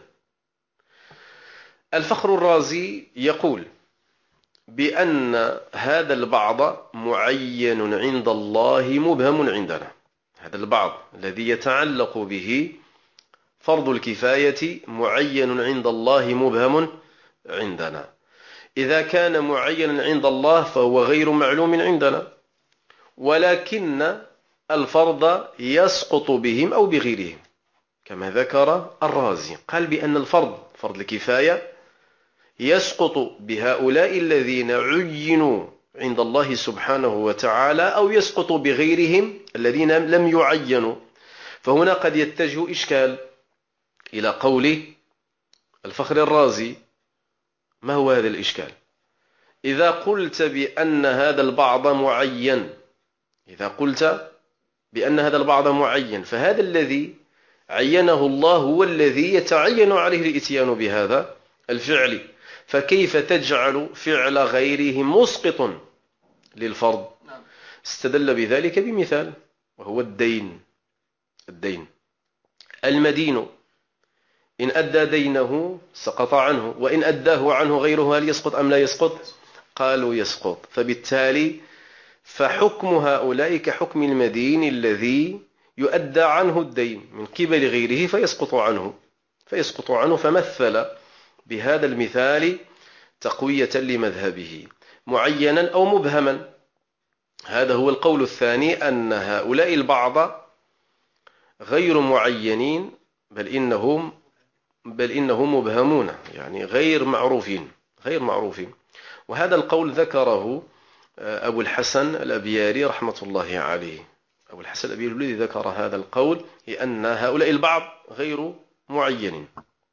الفخر الرازي يقول بأن هذا البعض معين عند الله مبهم عندنا. هذا البعض الذي يتعلق به فرض الكفاية معين عند الله مبهم عندنا. إذا كان معينا عند الله فهو غير معلوم عندنا، ولكن الفرض يسقط بهم أو بغيرهم، كما ذكر الرازي. قال بأن الفرض فرض الكفاية يسقط بهؤلاء الذين عينوا عند الله سبحانه وتعالى، أو يسقط بغيرهم الذين لم يعينوا. فهنا قد يتجه إشكال إلى قول الفخر الرازي. ما هو هذا الإشكال؟ إذا قلت بأن هذا البعض معين إذا قلت بأن هذا البعض معين فهذا الذي عينه الله هو الذي يتعين عليه الإتيان بهذا الفعل، فكيف تجعل فعل غيره مسقط للفرض؟ استدل بذلك بمثال، وهو الدين. الدين المدين إن أدى دينه سقط عنه، وإن أداه عنه غيره هل يسقط أم لا يسقط؟ قالوا يسقط. فبالتالي فحكم هؤلاء كحكم المدين الذي يؤدى عنه الدين من قبل غيره فيسقط عنه فيسقط عنه فمثل بهذا المثال تقوية لمذهبه. معينا أو مبهما، هذا هو القول الثاني، أن هؤلاء البعض غير معينين، بل إنهم بل إنهم مبهمون، يعني غير معروفين غير معروفين. وهذا القول ذكره أبو الحسن الأبياري رحمة الله عليه. أبو الحسن الأبياري الذي ذكر هذا القول لأن هؤلاء البعض غير معينين،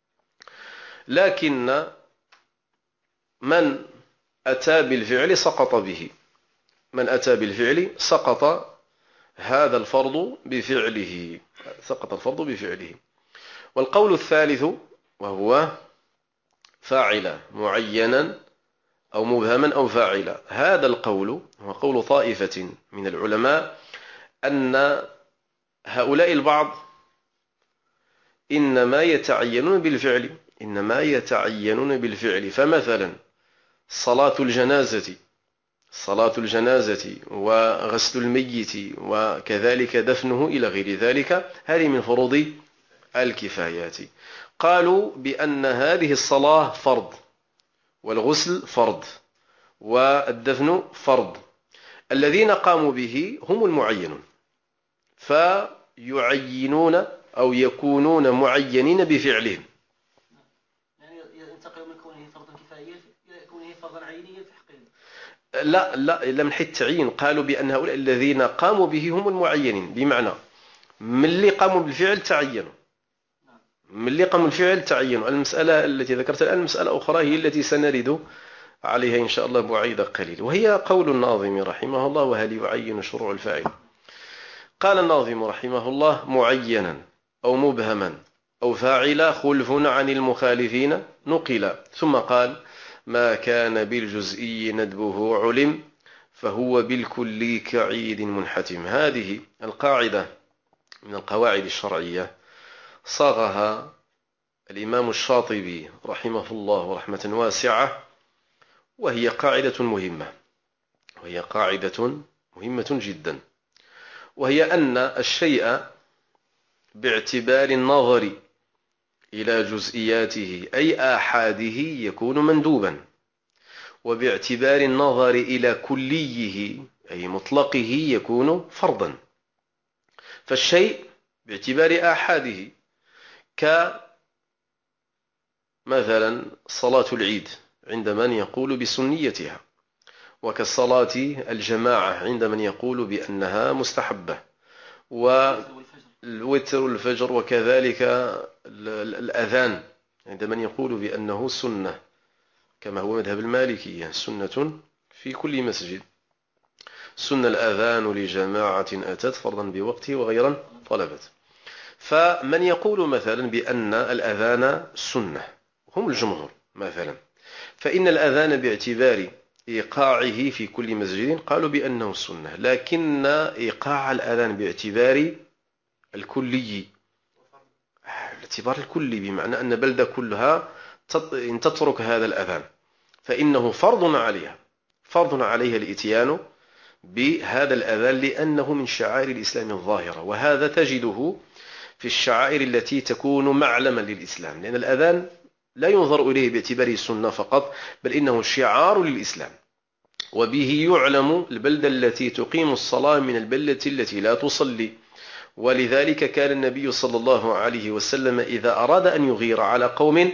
لكن من أتى بالفعل سقط به من أتى بالفعل سقط هذا الفرض بفعله سقط الفرض بفعله. والقول الثالث وهو فاعلا، معينا أو مبهما أو فاعلا. هذا القول هو قول طائفة من العلماء، أن هؤلاء البعض إنما يتعينون بالفعل. إنما يتعينون بالفعل. فمثلا صلاة الجنازة صلاة الجنازة وغسل الميت وكذلك دفنه إلى غير ذلك، هذه من فروض الكفايات. قالوا بأن هذه الصلاة فرض، والغسل فرض، والدفن فرض. الذين قاموا به هم المعينون، فيعينون أو يكونون معينين بفعلهم. يعني ينتقل من كونه فرضا كفائيا إلى كونه فرضا عينيا في حقهم. لا لا لا، من حيث التعيين قالوا بأن هؤلاء الذين قاموا به هم المعينين، بمعنى من اللي قاموا بالفعل تعينوا، من اللي قاموا بالفعل تعينوا. المسألة التي ذكرت الآن مسألة أخرى هي التي سنرد عليها إن شاء الله بعيد قليل، وهي قول الناظم رحمه الله: وهل يعين شروع الفاعل؟ قال الناظم رحمه الله: معينا أو مبهما أو فاعلا خلف عن المخالفين نقلا. ثم قال: ما كان بالجزئي ندبه علم فهو بالكلي كعيد منحتم. هذه القاعدة من القواعد الشرعية صاغها الإمام الشاطبي رحمه الله رحمة واسعة، وهي قاعدة مهمة، وهي قاعدة مهمة جدا، وهي أن الشيء باعتبار النظر إلى جزئياته أي آحاده يكون مندوبا، وباعتبار النظر إلى كليه أي مطلقه يكون فرضا. فالشيء باعتبار آحاده كمثلا صلاة العيد عند من يقول بسنيتها، وكالصلاة الجماعة عند من يقول بأنها مستحبة، والوتر والفجر، وكذلك الأذان عند من يقول بأنه سنة كما هو مذهب المالكية، سنة في كل مسجد، سنة الأذان لجماعة أتت فرضا بوقته وغيرا طلبت. فمن يقول مثلا بأن الأذان سنة هم الجمهور مثلا، فإن الأذان باعتبار إيقاعه في كل مسجد قالوا بأنه سنة، لكن إيقاع الأذان باعتبار الكلي، الاعتبار الكلي بمعنى أن بلدة كلها إن تترك هذا الأذان فإنه فرض عليها، فرض عليها الإتيان بهذا الأذان لأنه من شعائر الإسلام الظاهرة. وهذا تجده في الشعائر التي تكون معلما للإسلام، لأن الأذان لا ينظر إليه باعتباره سنة فقط، بل إنه شعار للإسلام، وبه يعلم البلدة التي تقيم الصلاة من البلدة التي لا تصلي. ولذلك كان النبي صلى الله عليه وسلم إذا أراد أن يغير على قوم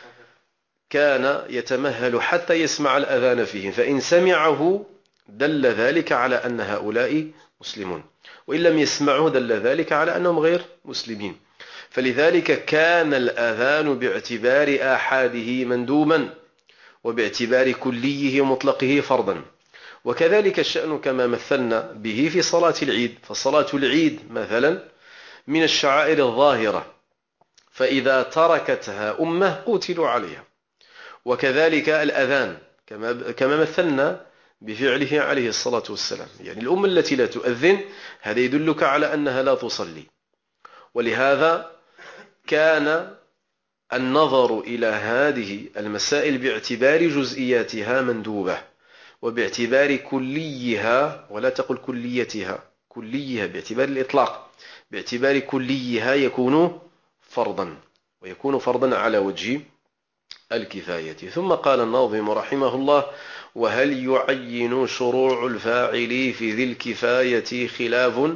كان يتمهل حتى يسمع الأذان فيهم، فإن سمعه دل ذلك على أن هؤلاء مسلمون، وإن لم يسمعه دل ذلك على أنهم غير مسلمين. فلذلك كان الأذان باعتبار آحاده مندوما، وباعتبار كليه مطلقه فرضا. وكذلك الشأن كما مثلنا به في صلاة العيد، فصلاة العيد مثلا من الشعائر الظاهرة، فإذا تركتها أمة قتلوا عليها. وكذلك الأذان كما كما مثلنا بفعله عليه الصلاة والسلام، يعني الأمة التي لا تؤذن هذا يدلك على أنها لا تصلي. ولهذا كان النظر إلى هذه المسائل باعتبار جزئياتها مندوبة، وباعتبار كليها، ولا تقل كليتها، كليها باعتبار الإطلاق، باعتبار كليها يكون فرضا، ويكون فرضا على وجه الكفاية. ثم قال الناظم رحمه الله: وهل يعين شروع الفاعل في ذي الكفاية خلاف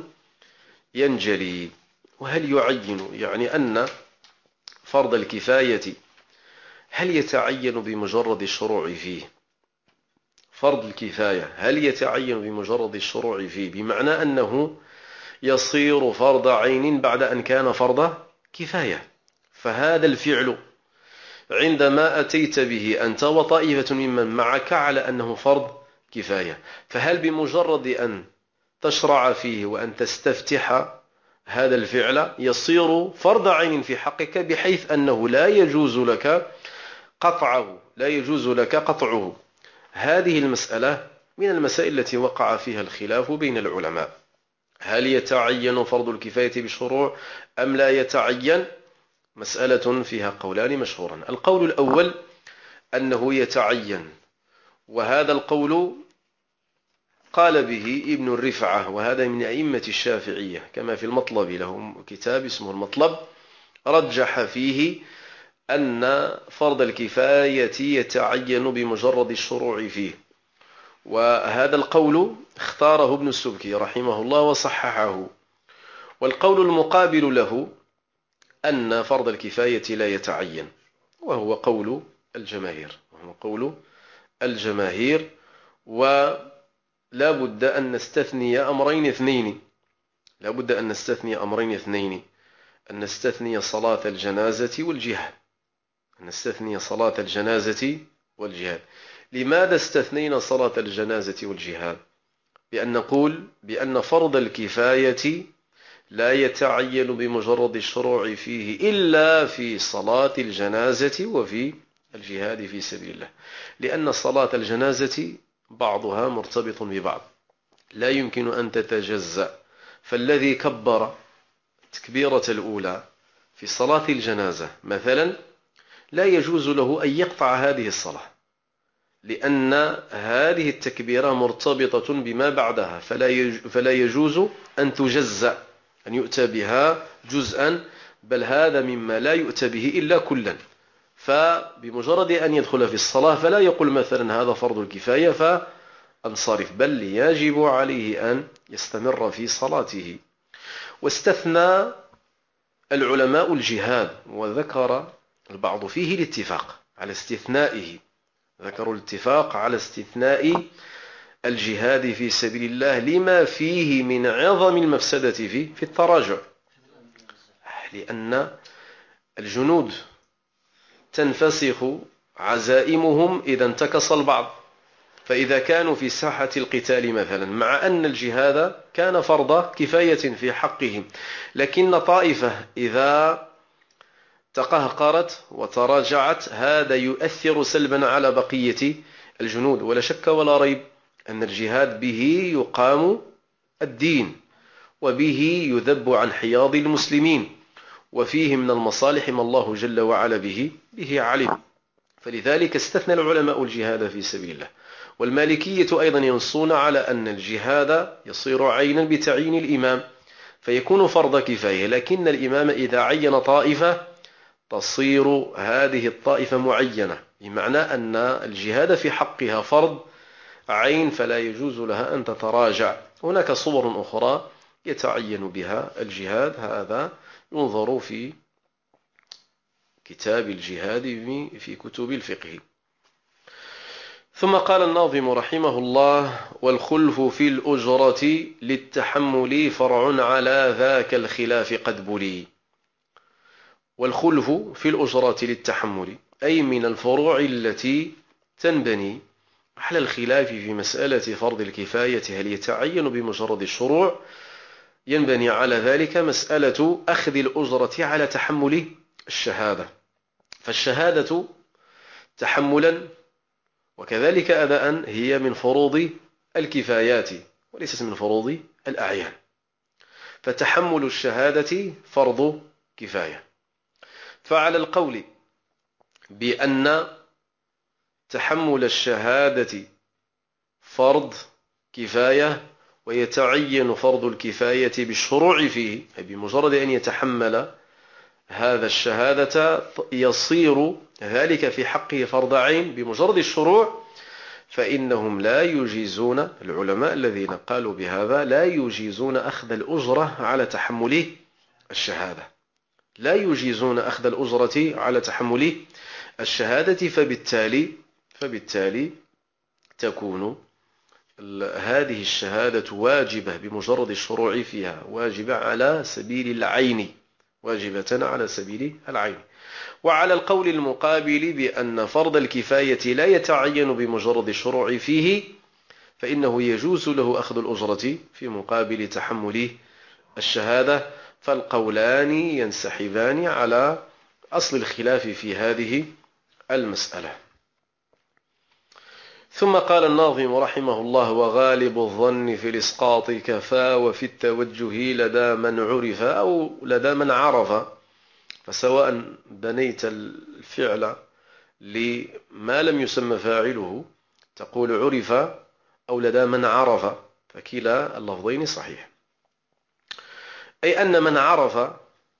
ينجلي. وهل يعين يعني أن فرض الكفاية هل يتعين بمجرد الشروع فيه؟ فرض الكفاية هل يتعين بمجرد الشروع فيه، بمعنى أنه يصير فرض عين بعد أن كان فرض كفاية؟ فهذا الفعل عندما أتيت به أنت وطائفة ممن معك على أنه فرض كفاية، فهل بمجرد أن تشرع فيه وأن تستفتح هذا الفعل يصير فرض عين في حقك، بحيث أنه لا يجوز لك قطعه لا يجوز لك قطعه؟ هذه المسألة من المسائل التي وقع فيها الخلاف بين العلماء، هل يتعين فرض الكفاية بالشروع أم لا يتعين؟ مسألة فيها قولان مشهوران. القول الأول أنه يتعين، وهذا القول قال به ابن الرفعة، وهذا من أئمة الشافعية، كما في المطلب، له كتاب اسمه المطلب، رجح فيه أن فرض الكفاية يتعين بمجرد الشروع فيه، وهذا القول اختاره ابن السبكي رحمه الله وصححه. والقول المقابل له أن فرض الكفاية لا يتعين، وهو قول الجماهير وهو قول الجماهير ولا بد أن نستثني أمرين اثنين لا بد أن نستثني أمرين اثنين أن نستثني صلاة الجنازة والجهاد أن نستثني صلاة الجنازة والجهاد. لماذا استثنينا صلاة الجنازة والجهاد؟ بأن نقول بأن فرض الكفاية لا يتعين بمجرد الشروع فيه إلا في صلاة الجنازة وفي الجهاد في سبيل الله، لأن صلاة الجنازة بعضها مرتبط ببعض، لا يمكن أن تتجزأ. فالذي كبر التكبيرة الأولى في صلاة الجنازة مثلا لا يجوز له أن يقطع هذه الصلاة، لأن هذه التكبيرة مرتبطة بما بعدها، فلا يجوز أن تجزأ، أن يؤتى بها جزءا، بل هذا مما لا يؤتى به إلا كلا. فبمجرد أن يدخل في الصلاة فلا يقول مثلا هذا فرض الكفاية فأنصرف، بل يجب عليه أن يستمر في صلاته. واستثنى العلماء الجهاد، وذكر البعض فيه الاتفاق على استثنائه، ذكروا الاتفاق على استثناء الجهاد في سبيل الله لما فيه من عظم المفسدة في في التراجع، لأن الجنود تنفسخ عزائمهم إذا انتكس البعض. فإذا كانوا في ساحة القتال مثلا، مع أن الجهاد كان فرض كفاية في حقهم، لكن طائفة إذا تقهقرت وتراجعت هذا يؤثر سلبا على بقية الجنود. ولا شك ولا ريب أن الجهاد به يقام الدين، وبه يذب عن حياض المسلمين، وفيه من المصالح ما الله جل وعلا به به علم. فلذلك استثنى العلماء الجهاد في سبيل الله. والمالكية أيضا ينصون على أن الجهاد يصير عينا بتعيين الإمام، فيكون فرض كفاية، لكن الإمام إذا عين طائفة تصير هذه الطائفة معينة، بمعنى أن الجهاد في حقها فرض عين، فلا يجوز لها أن تتراجع. هناك صور أخرى يتعين بها الجهاد، هذا ينظر في كتاب الجهاد في كتب الفقه. ثم قال الناظم رحمه الله: والخلف في الأجرة للتحمل فرع على ذاك الخلاف قد بلي. والخلف في الأجرة للتحمل أي من الفروع التي تنبني على الخلاف في مسألة فرض الكفاية هل يتعين بمجرد الشروع، ينبني على ذلك مسألة أخذ الأجرة على تحمل الشهادة. فالشهادة تحملا وكذلك أداء هي من فروض الكفايات وليست من فروض الأعيان، فتحمل الشهادة فرض كفاية. فعلى القول بأن تحمل الشهادة فرض كفاية ويتعين فرض الكفاية بالشروع فيه، أي بمجرد أن يتحمل هذا الشهادة يصير ذلك في حقه فرض عين بمجرد الشروع، فإنهم لا يجيزون، العلماء الذين قالوا بهذا لا يجيزون أخذ الأجرة على تحمل الشهادة، لا يجيزون أخذ الأجرة على تحمل الشهادة. فبالتالي فبالتالي تكون هذه الشهادة واجبة بمجرد الشروع فيها، واجبة على سبيل العين، واجبة على سبيل العين. وعلى القول المقابل بأن فرض الكفاية لا يتعين بمجرد الشروع فيه، فإنه يجوز له أخذ الأجرة في مقابل تحمل الشهادة. فالقولان ينسحبان على أصل الخلاف في هذه المسألة. ثم قال الناظم رحمه الله: وغالب الظن في الإسقاط كفى، وفي التوجه لدى من عرف أو لدى من عرف. فسواء بنيت الفعل لما لم يسمى فاعله تقول عرف أو لدى من عرف، فكلا اللفظين صحيح. أي أن من عرف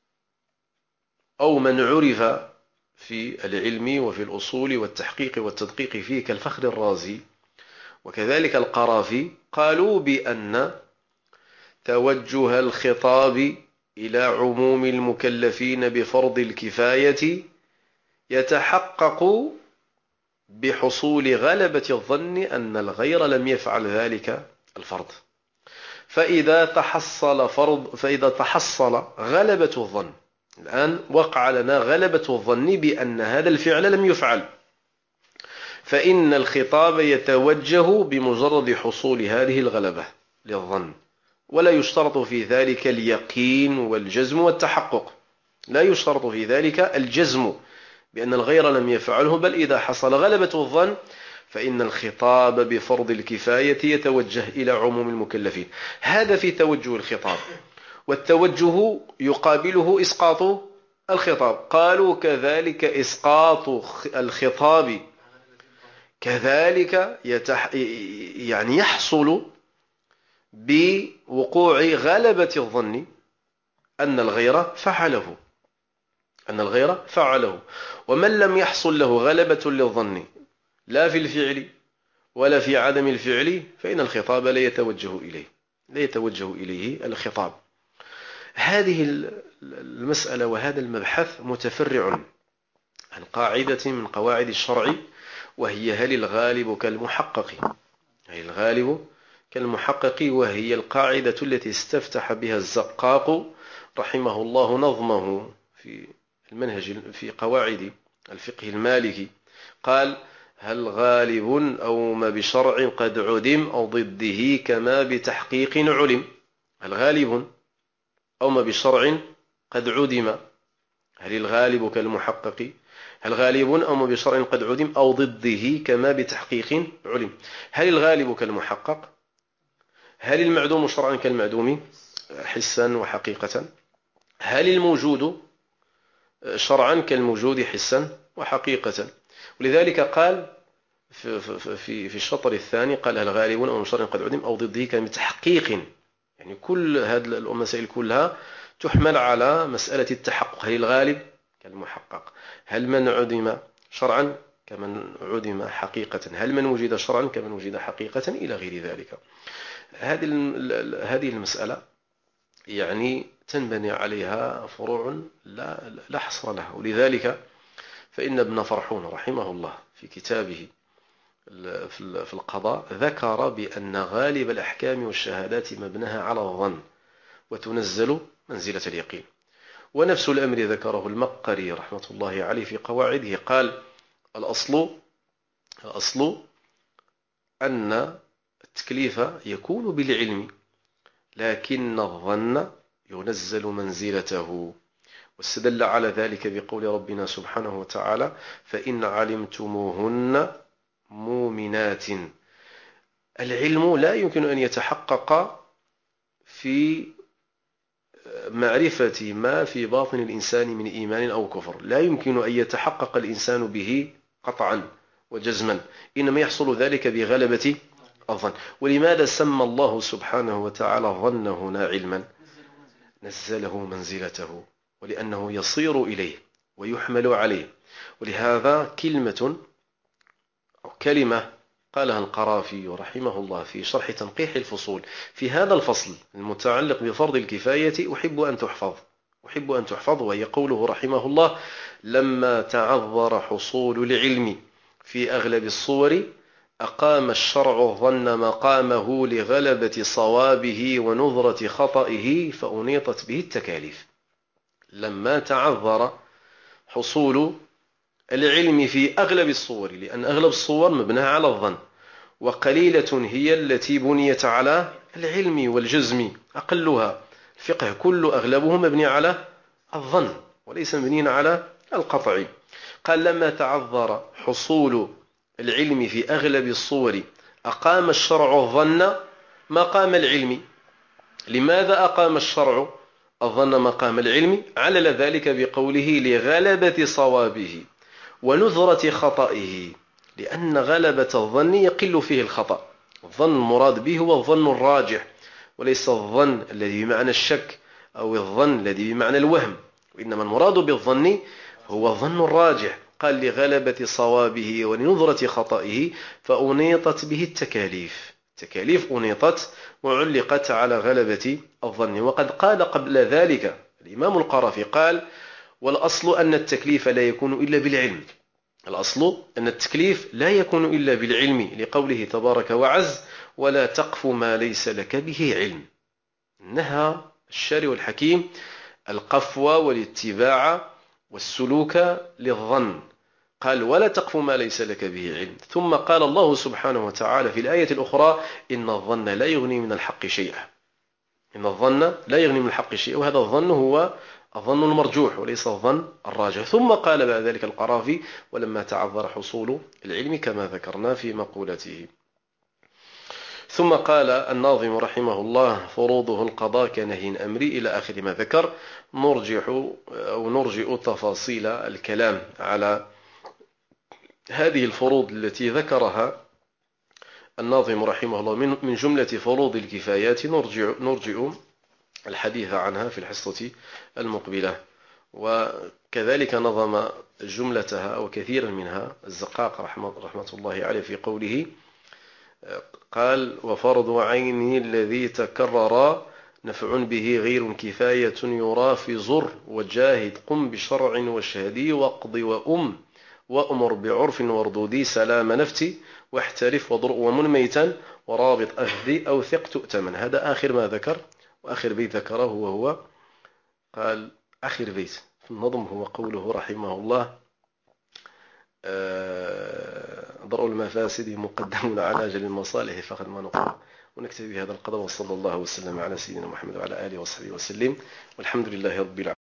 أو من عرف في العلم وفي الأصول والتحقيق والتدقيق فيه كالفخر الرازي وكذلك القرافي، قالوا بأن توجه الخطاب إلى عموم المكلفين بفرض الكفاية يتحقق بحصول غلبة الظن أن الغير لم يفعل ذلك الفرض. فإذا تحصل فرض فإذا تحصل غلبة الظن، الآن وقع لنا غلبة الظن بأن هذا الفعل لم يفعل، فإن الخطاب يتوجه بمجرد حصول هذه الغلبة للظن، ولا يشترط في ذلك اليقين والجزم والتحقق، لا يشترط في ذلك الجزم بأن الغير لم يفعله، بل إذا حصل غلبة الظن فإن الخطاب بفرض الكفاية يتوجه إلى عموم المكلفين. هذا في توجه الخطاب، والتوجه يقابله إسقاط الخطاب. قالوا كذلك إسقاط الخطاب كذلك يتح... يعني يحصل بوقوع غلبة الظن أن الغير فعله أن الغير فعله ومن لم يحصل له غلبة للظن لا في الفعل ولا في عدم الفعل فإن الخطاب لا يتوجه إليه لا يتوجه إليه الخطاب. هذه المسألة وهذا المبحث متفرع عن قاعدة من قواعد الشرع، وهي هل الغالب كالمحقق هل الغالب كالمحقق وهي القاعدة التي استفتح بها الزقاق رحمه الله نظمه في المنهج في قواعد الفقه المالكي. قال: هل غالب أو ما بشرع قد عدم أو ضده كما بتحقيق علم. هل غالب أو ما بشرع قد عدم، هل الغالب كالمحقق هل غالب أو ما بشرع قد عدم أو ضده كما بتحقيق علم. هل الغالب كالمحقق؟ هل المعدوم شرعا كالمعدوم حسا وحقيقة؟ هل الموجود شرعا كالموجود حسا وحقيقة؟ ولذلك قال في, في, في الشطر الثاني قال: هل غالب أو شرع قد عدم أو ضده كما بتحقيق. يعني كل هذه المسائل كلها تحمل على مسألة التحقق. هل الغالب كالمحقق؟ هل من عدم شرعا كمن عدم حقيقة؟ هل من وجد شرعا كمن وجد حقيقة؟ إلى غير ذلك. هذه هذه المسألة يعني تنبني عليها فروع لا لا حصر لها. ولذلك فإن ابن فرحون رحمه الله في كتابه في القضاء ذكر بأن غالب الأحكام والشهادات مبناها على الظن وتنزل منزلة اليقين. ونفس الأمر ذكره المقري رحمة الله عليه في قواعده. قال: الأصل الأصل أن التكليف يكون بالعلم، لكن الظن ينزل منزلته. واستدل على ذلك بقول ربنا سبحانه وتعالى: فإن علمتموهن مؤمنات. العلم لا يمكن أن يتحقق في معرفة ما في باطن الإنسان من إيمان أو كفر، لا يمكن أن يتحقق الإنسان به قطعا وجزما، إنما يحصل ذلك بغلبة الظن. ولماذا سمى الله سبحانه وتعالى الظن هنا علما؟ نزله منزلته، ولأنه يصير إليه ويحمل عليه. ولهذا كلمة أو كلمة قالها القرافي رحمه الله في شرح تنقيح الفصول في هذا الفصل المتعلق بفرض الكفاية أحب أن تحفظ أحب أن تحفظ وهي قوله رحمه الله: لما تعذر حصول العلم في أغلب الصور أقام الشرع الظن مقامه لغلبة صوابه ونظرة خطئه فأنيطت به التكاليف. لما تعذر حصول العلم في أغلب الصور، لأن أغلب الصور مبناها على الظن، وقليلة هي التي بنيت على العلم والجزم، أقلها الفقه كل أغلبه مبني على الظن وليس مبني على القطع. قال: لما تعذر حصول العلم في أغلب الصور أقام الشرع الظن مقام العلم. لماذا أقام الشرع الظن مقام العلم، علل ذلك بقوله لغلبة صوابه ونذرة خطئه، لأن غلبة الظن يقل فيه الخطأ. الظن المراد به هو الظن الراجح، وليس الظن الذي بمعنى الشك أو الظن الذي بمعنى الوهم، وإنما المراد بالظن هو الظن الراجح. قال لغلبة صوابه ونذرة خطئه، فأنيطت به التكاليف، تكاليف أنيطت وعلقت على غلبة الظن. وقد قال قبل ذلك الإمام القرافي قال: والأصل أن التكليف لا يكون إلا بالعلم. الأصل أن التكليف لا يكون إلا بالعلم، لقوله تبارك وعز: ولا تقف ما ليس لك به علم. نهى الشارع الحكيم القفو والاتباع والسلوك للظن، قال: ولا تقف ما ليس لك به علم. ثم قال الله سبحانه وتعالى في الآية الأخرى: إن الظن لا يغني من الحق شيئا. إن الظن لا يغني من الحق شيئا، وهذا الظن هو الظن المرجوح وليس الظن الراجح. ثم قال بعد ذلك القرافي: ولما تعذر حصول العلم كما ذكرنا في مقولته. ثم قال الناظم رحمه الله: فروضه القضاء كنهي أمري، إلى آخر ما ذكر. نرجح أو نرجئ تفاصيل الكلام على هذه الفروض التي ذكرها الناظم رحمه الله من جملة فروض الكفايات، نرجع نرجئ الحديث عنها في الحصة المقبلة. وكذلك نظم جملتها أو كثيرا منها الزقاق رحمة, رحمة الله عليه في قوله، قال: وفرض عينه الذي تكرر نفع به غير كفاية يرى في زر وجاهد قم بشرع وشهدي واقض وأم وأمر بعرف وردودي سلام نفتي واحترف وضرء ومن ميتا ورابط أهدي أو ثق تؤتمن. هذا آخر ما ذكر، وآخر بيت ذكره وهو قال آخر بيت في النظم هو قوله رحمه الله: درء المفاسد مقدم على جل المصالح فقد ما نقول. ونكتفي بهذا القدر، وصلى الله وسلم على سيدنا محمد وعلى آله وصحبه وسلم، والحمد لله رب العالمين.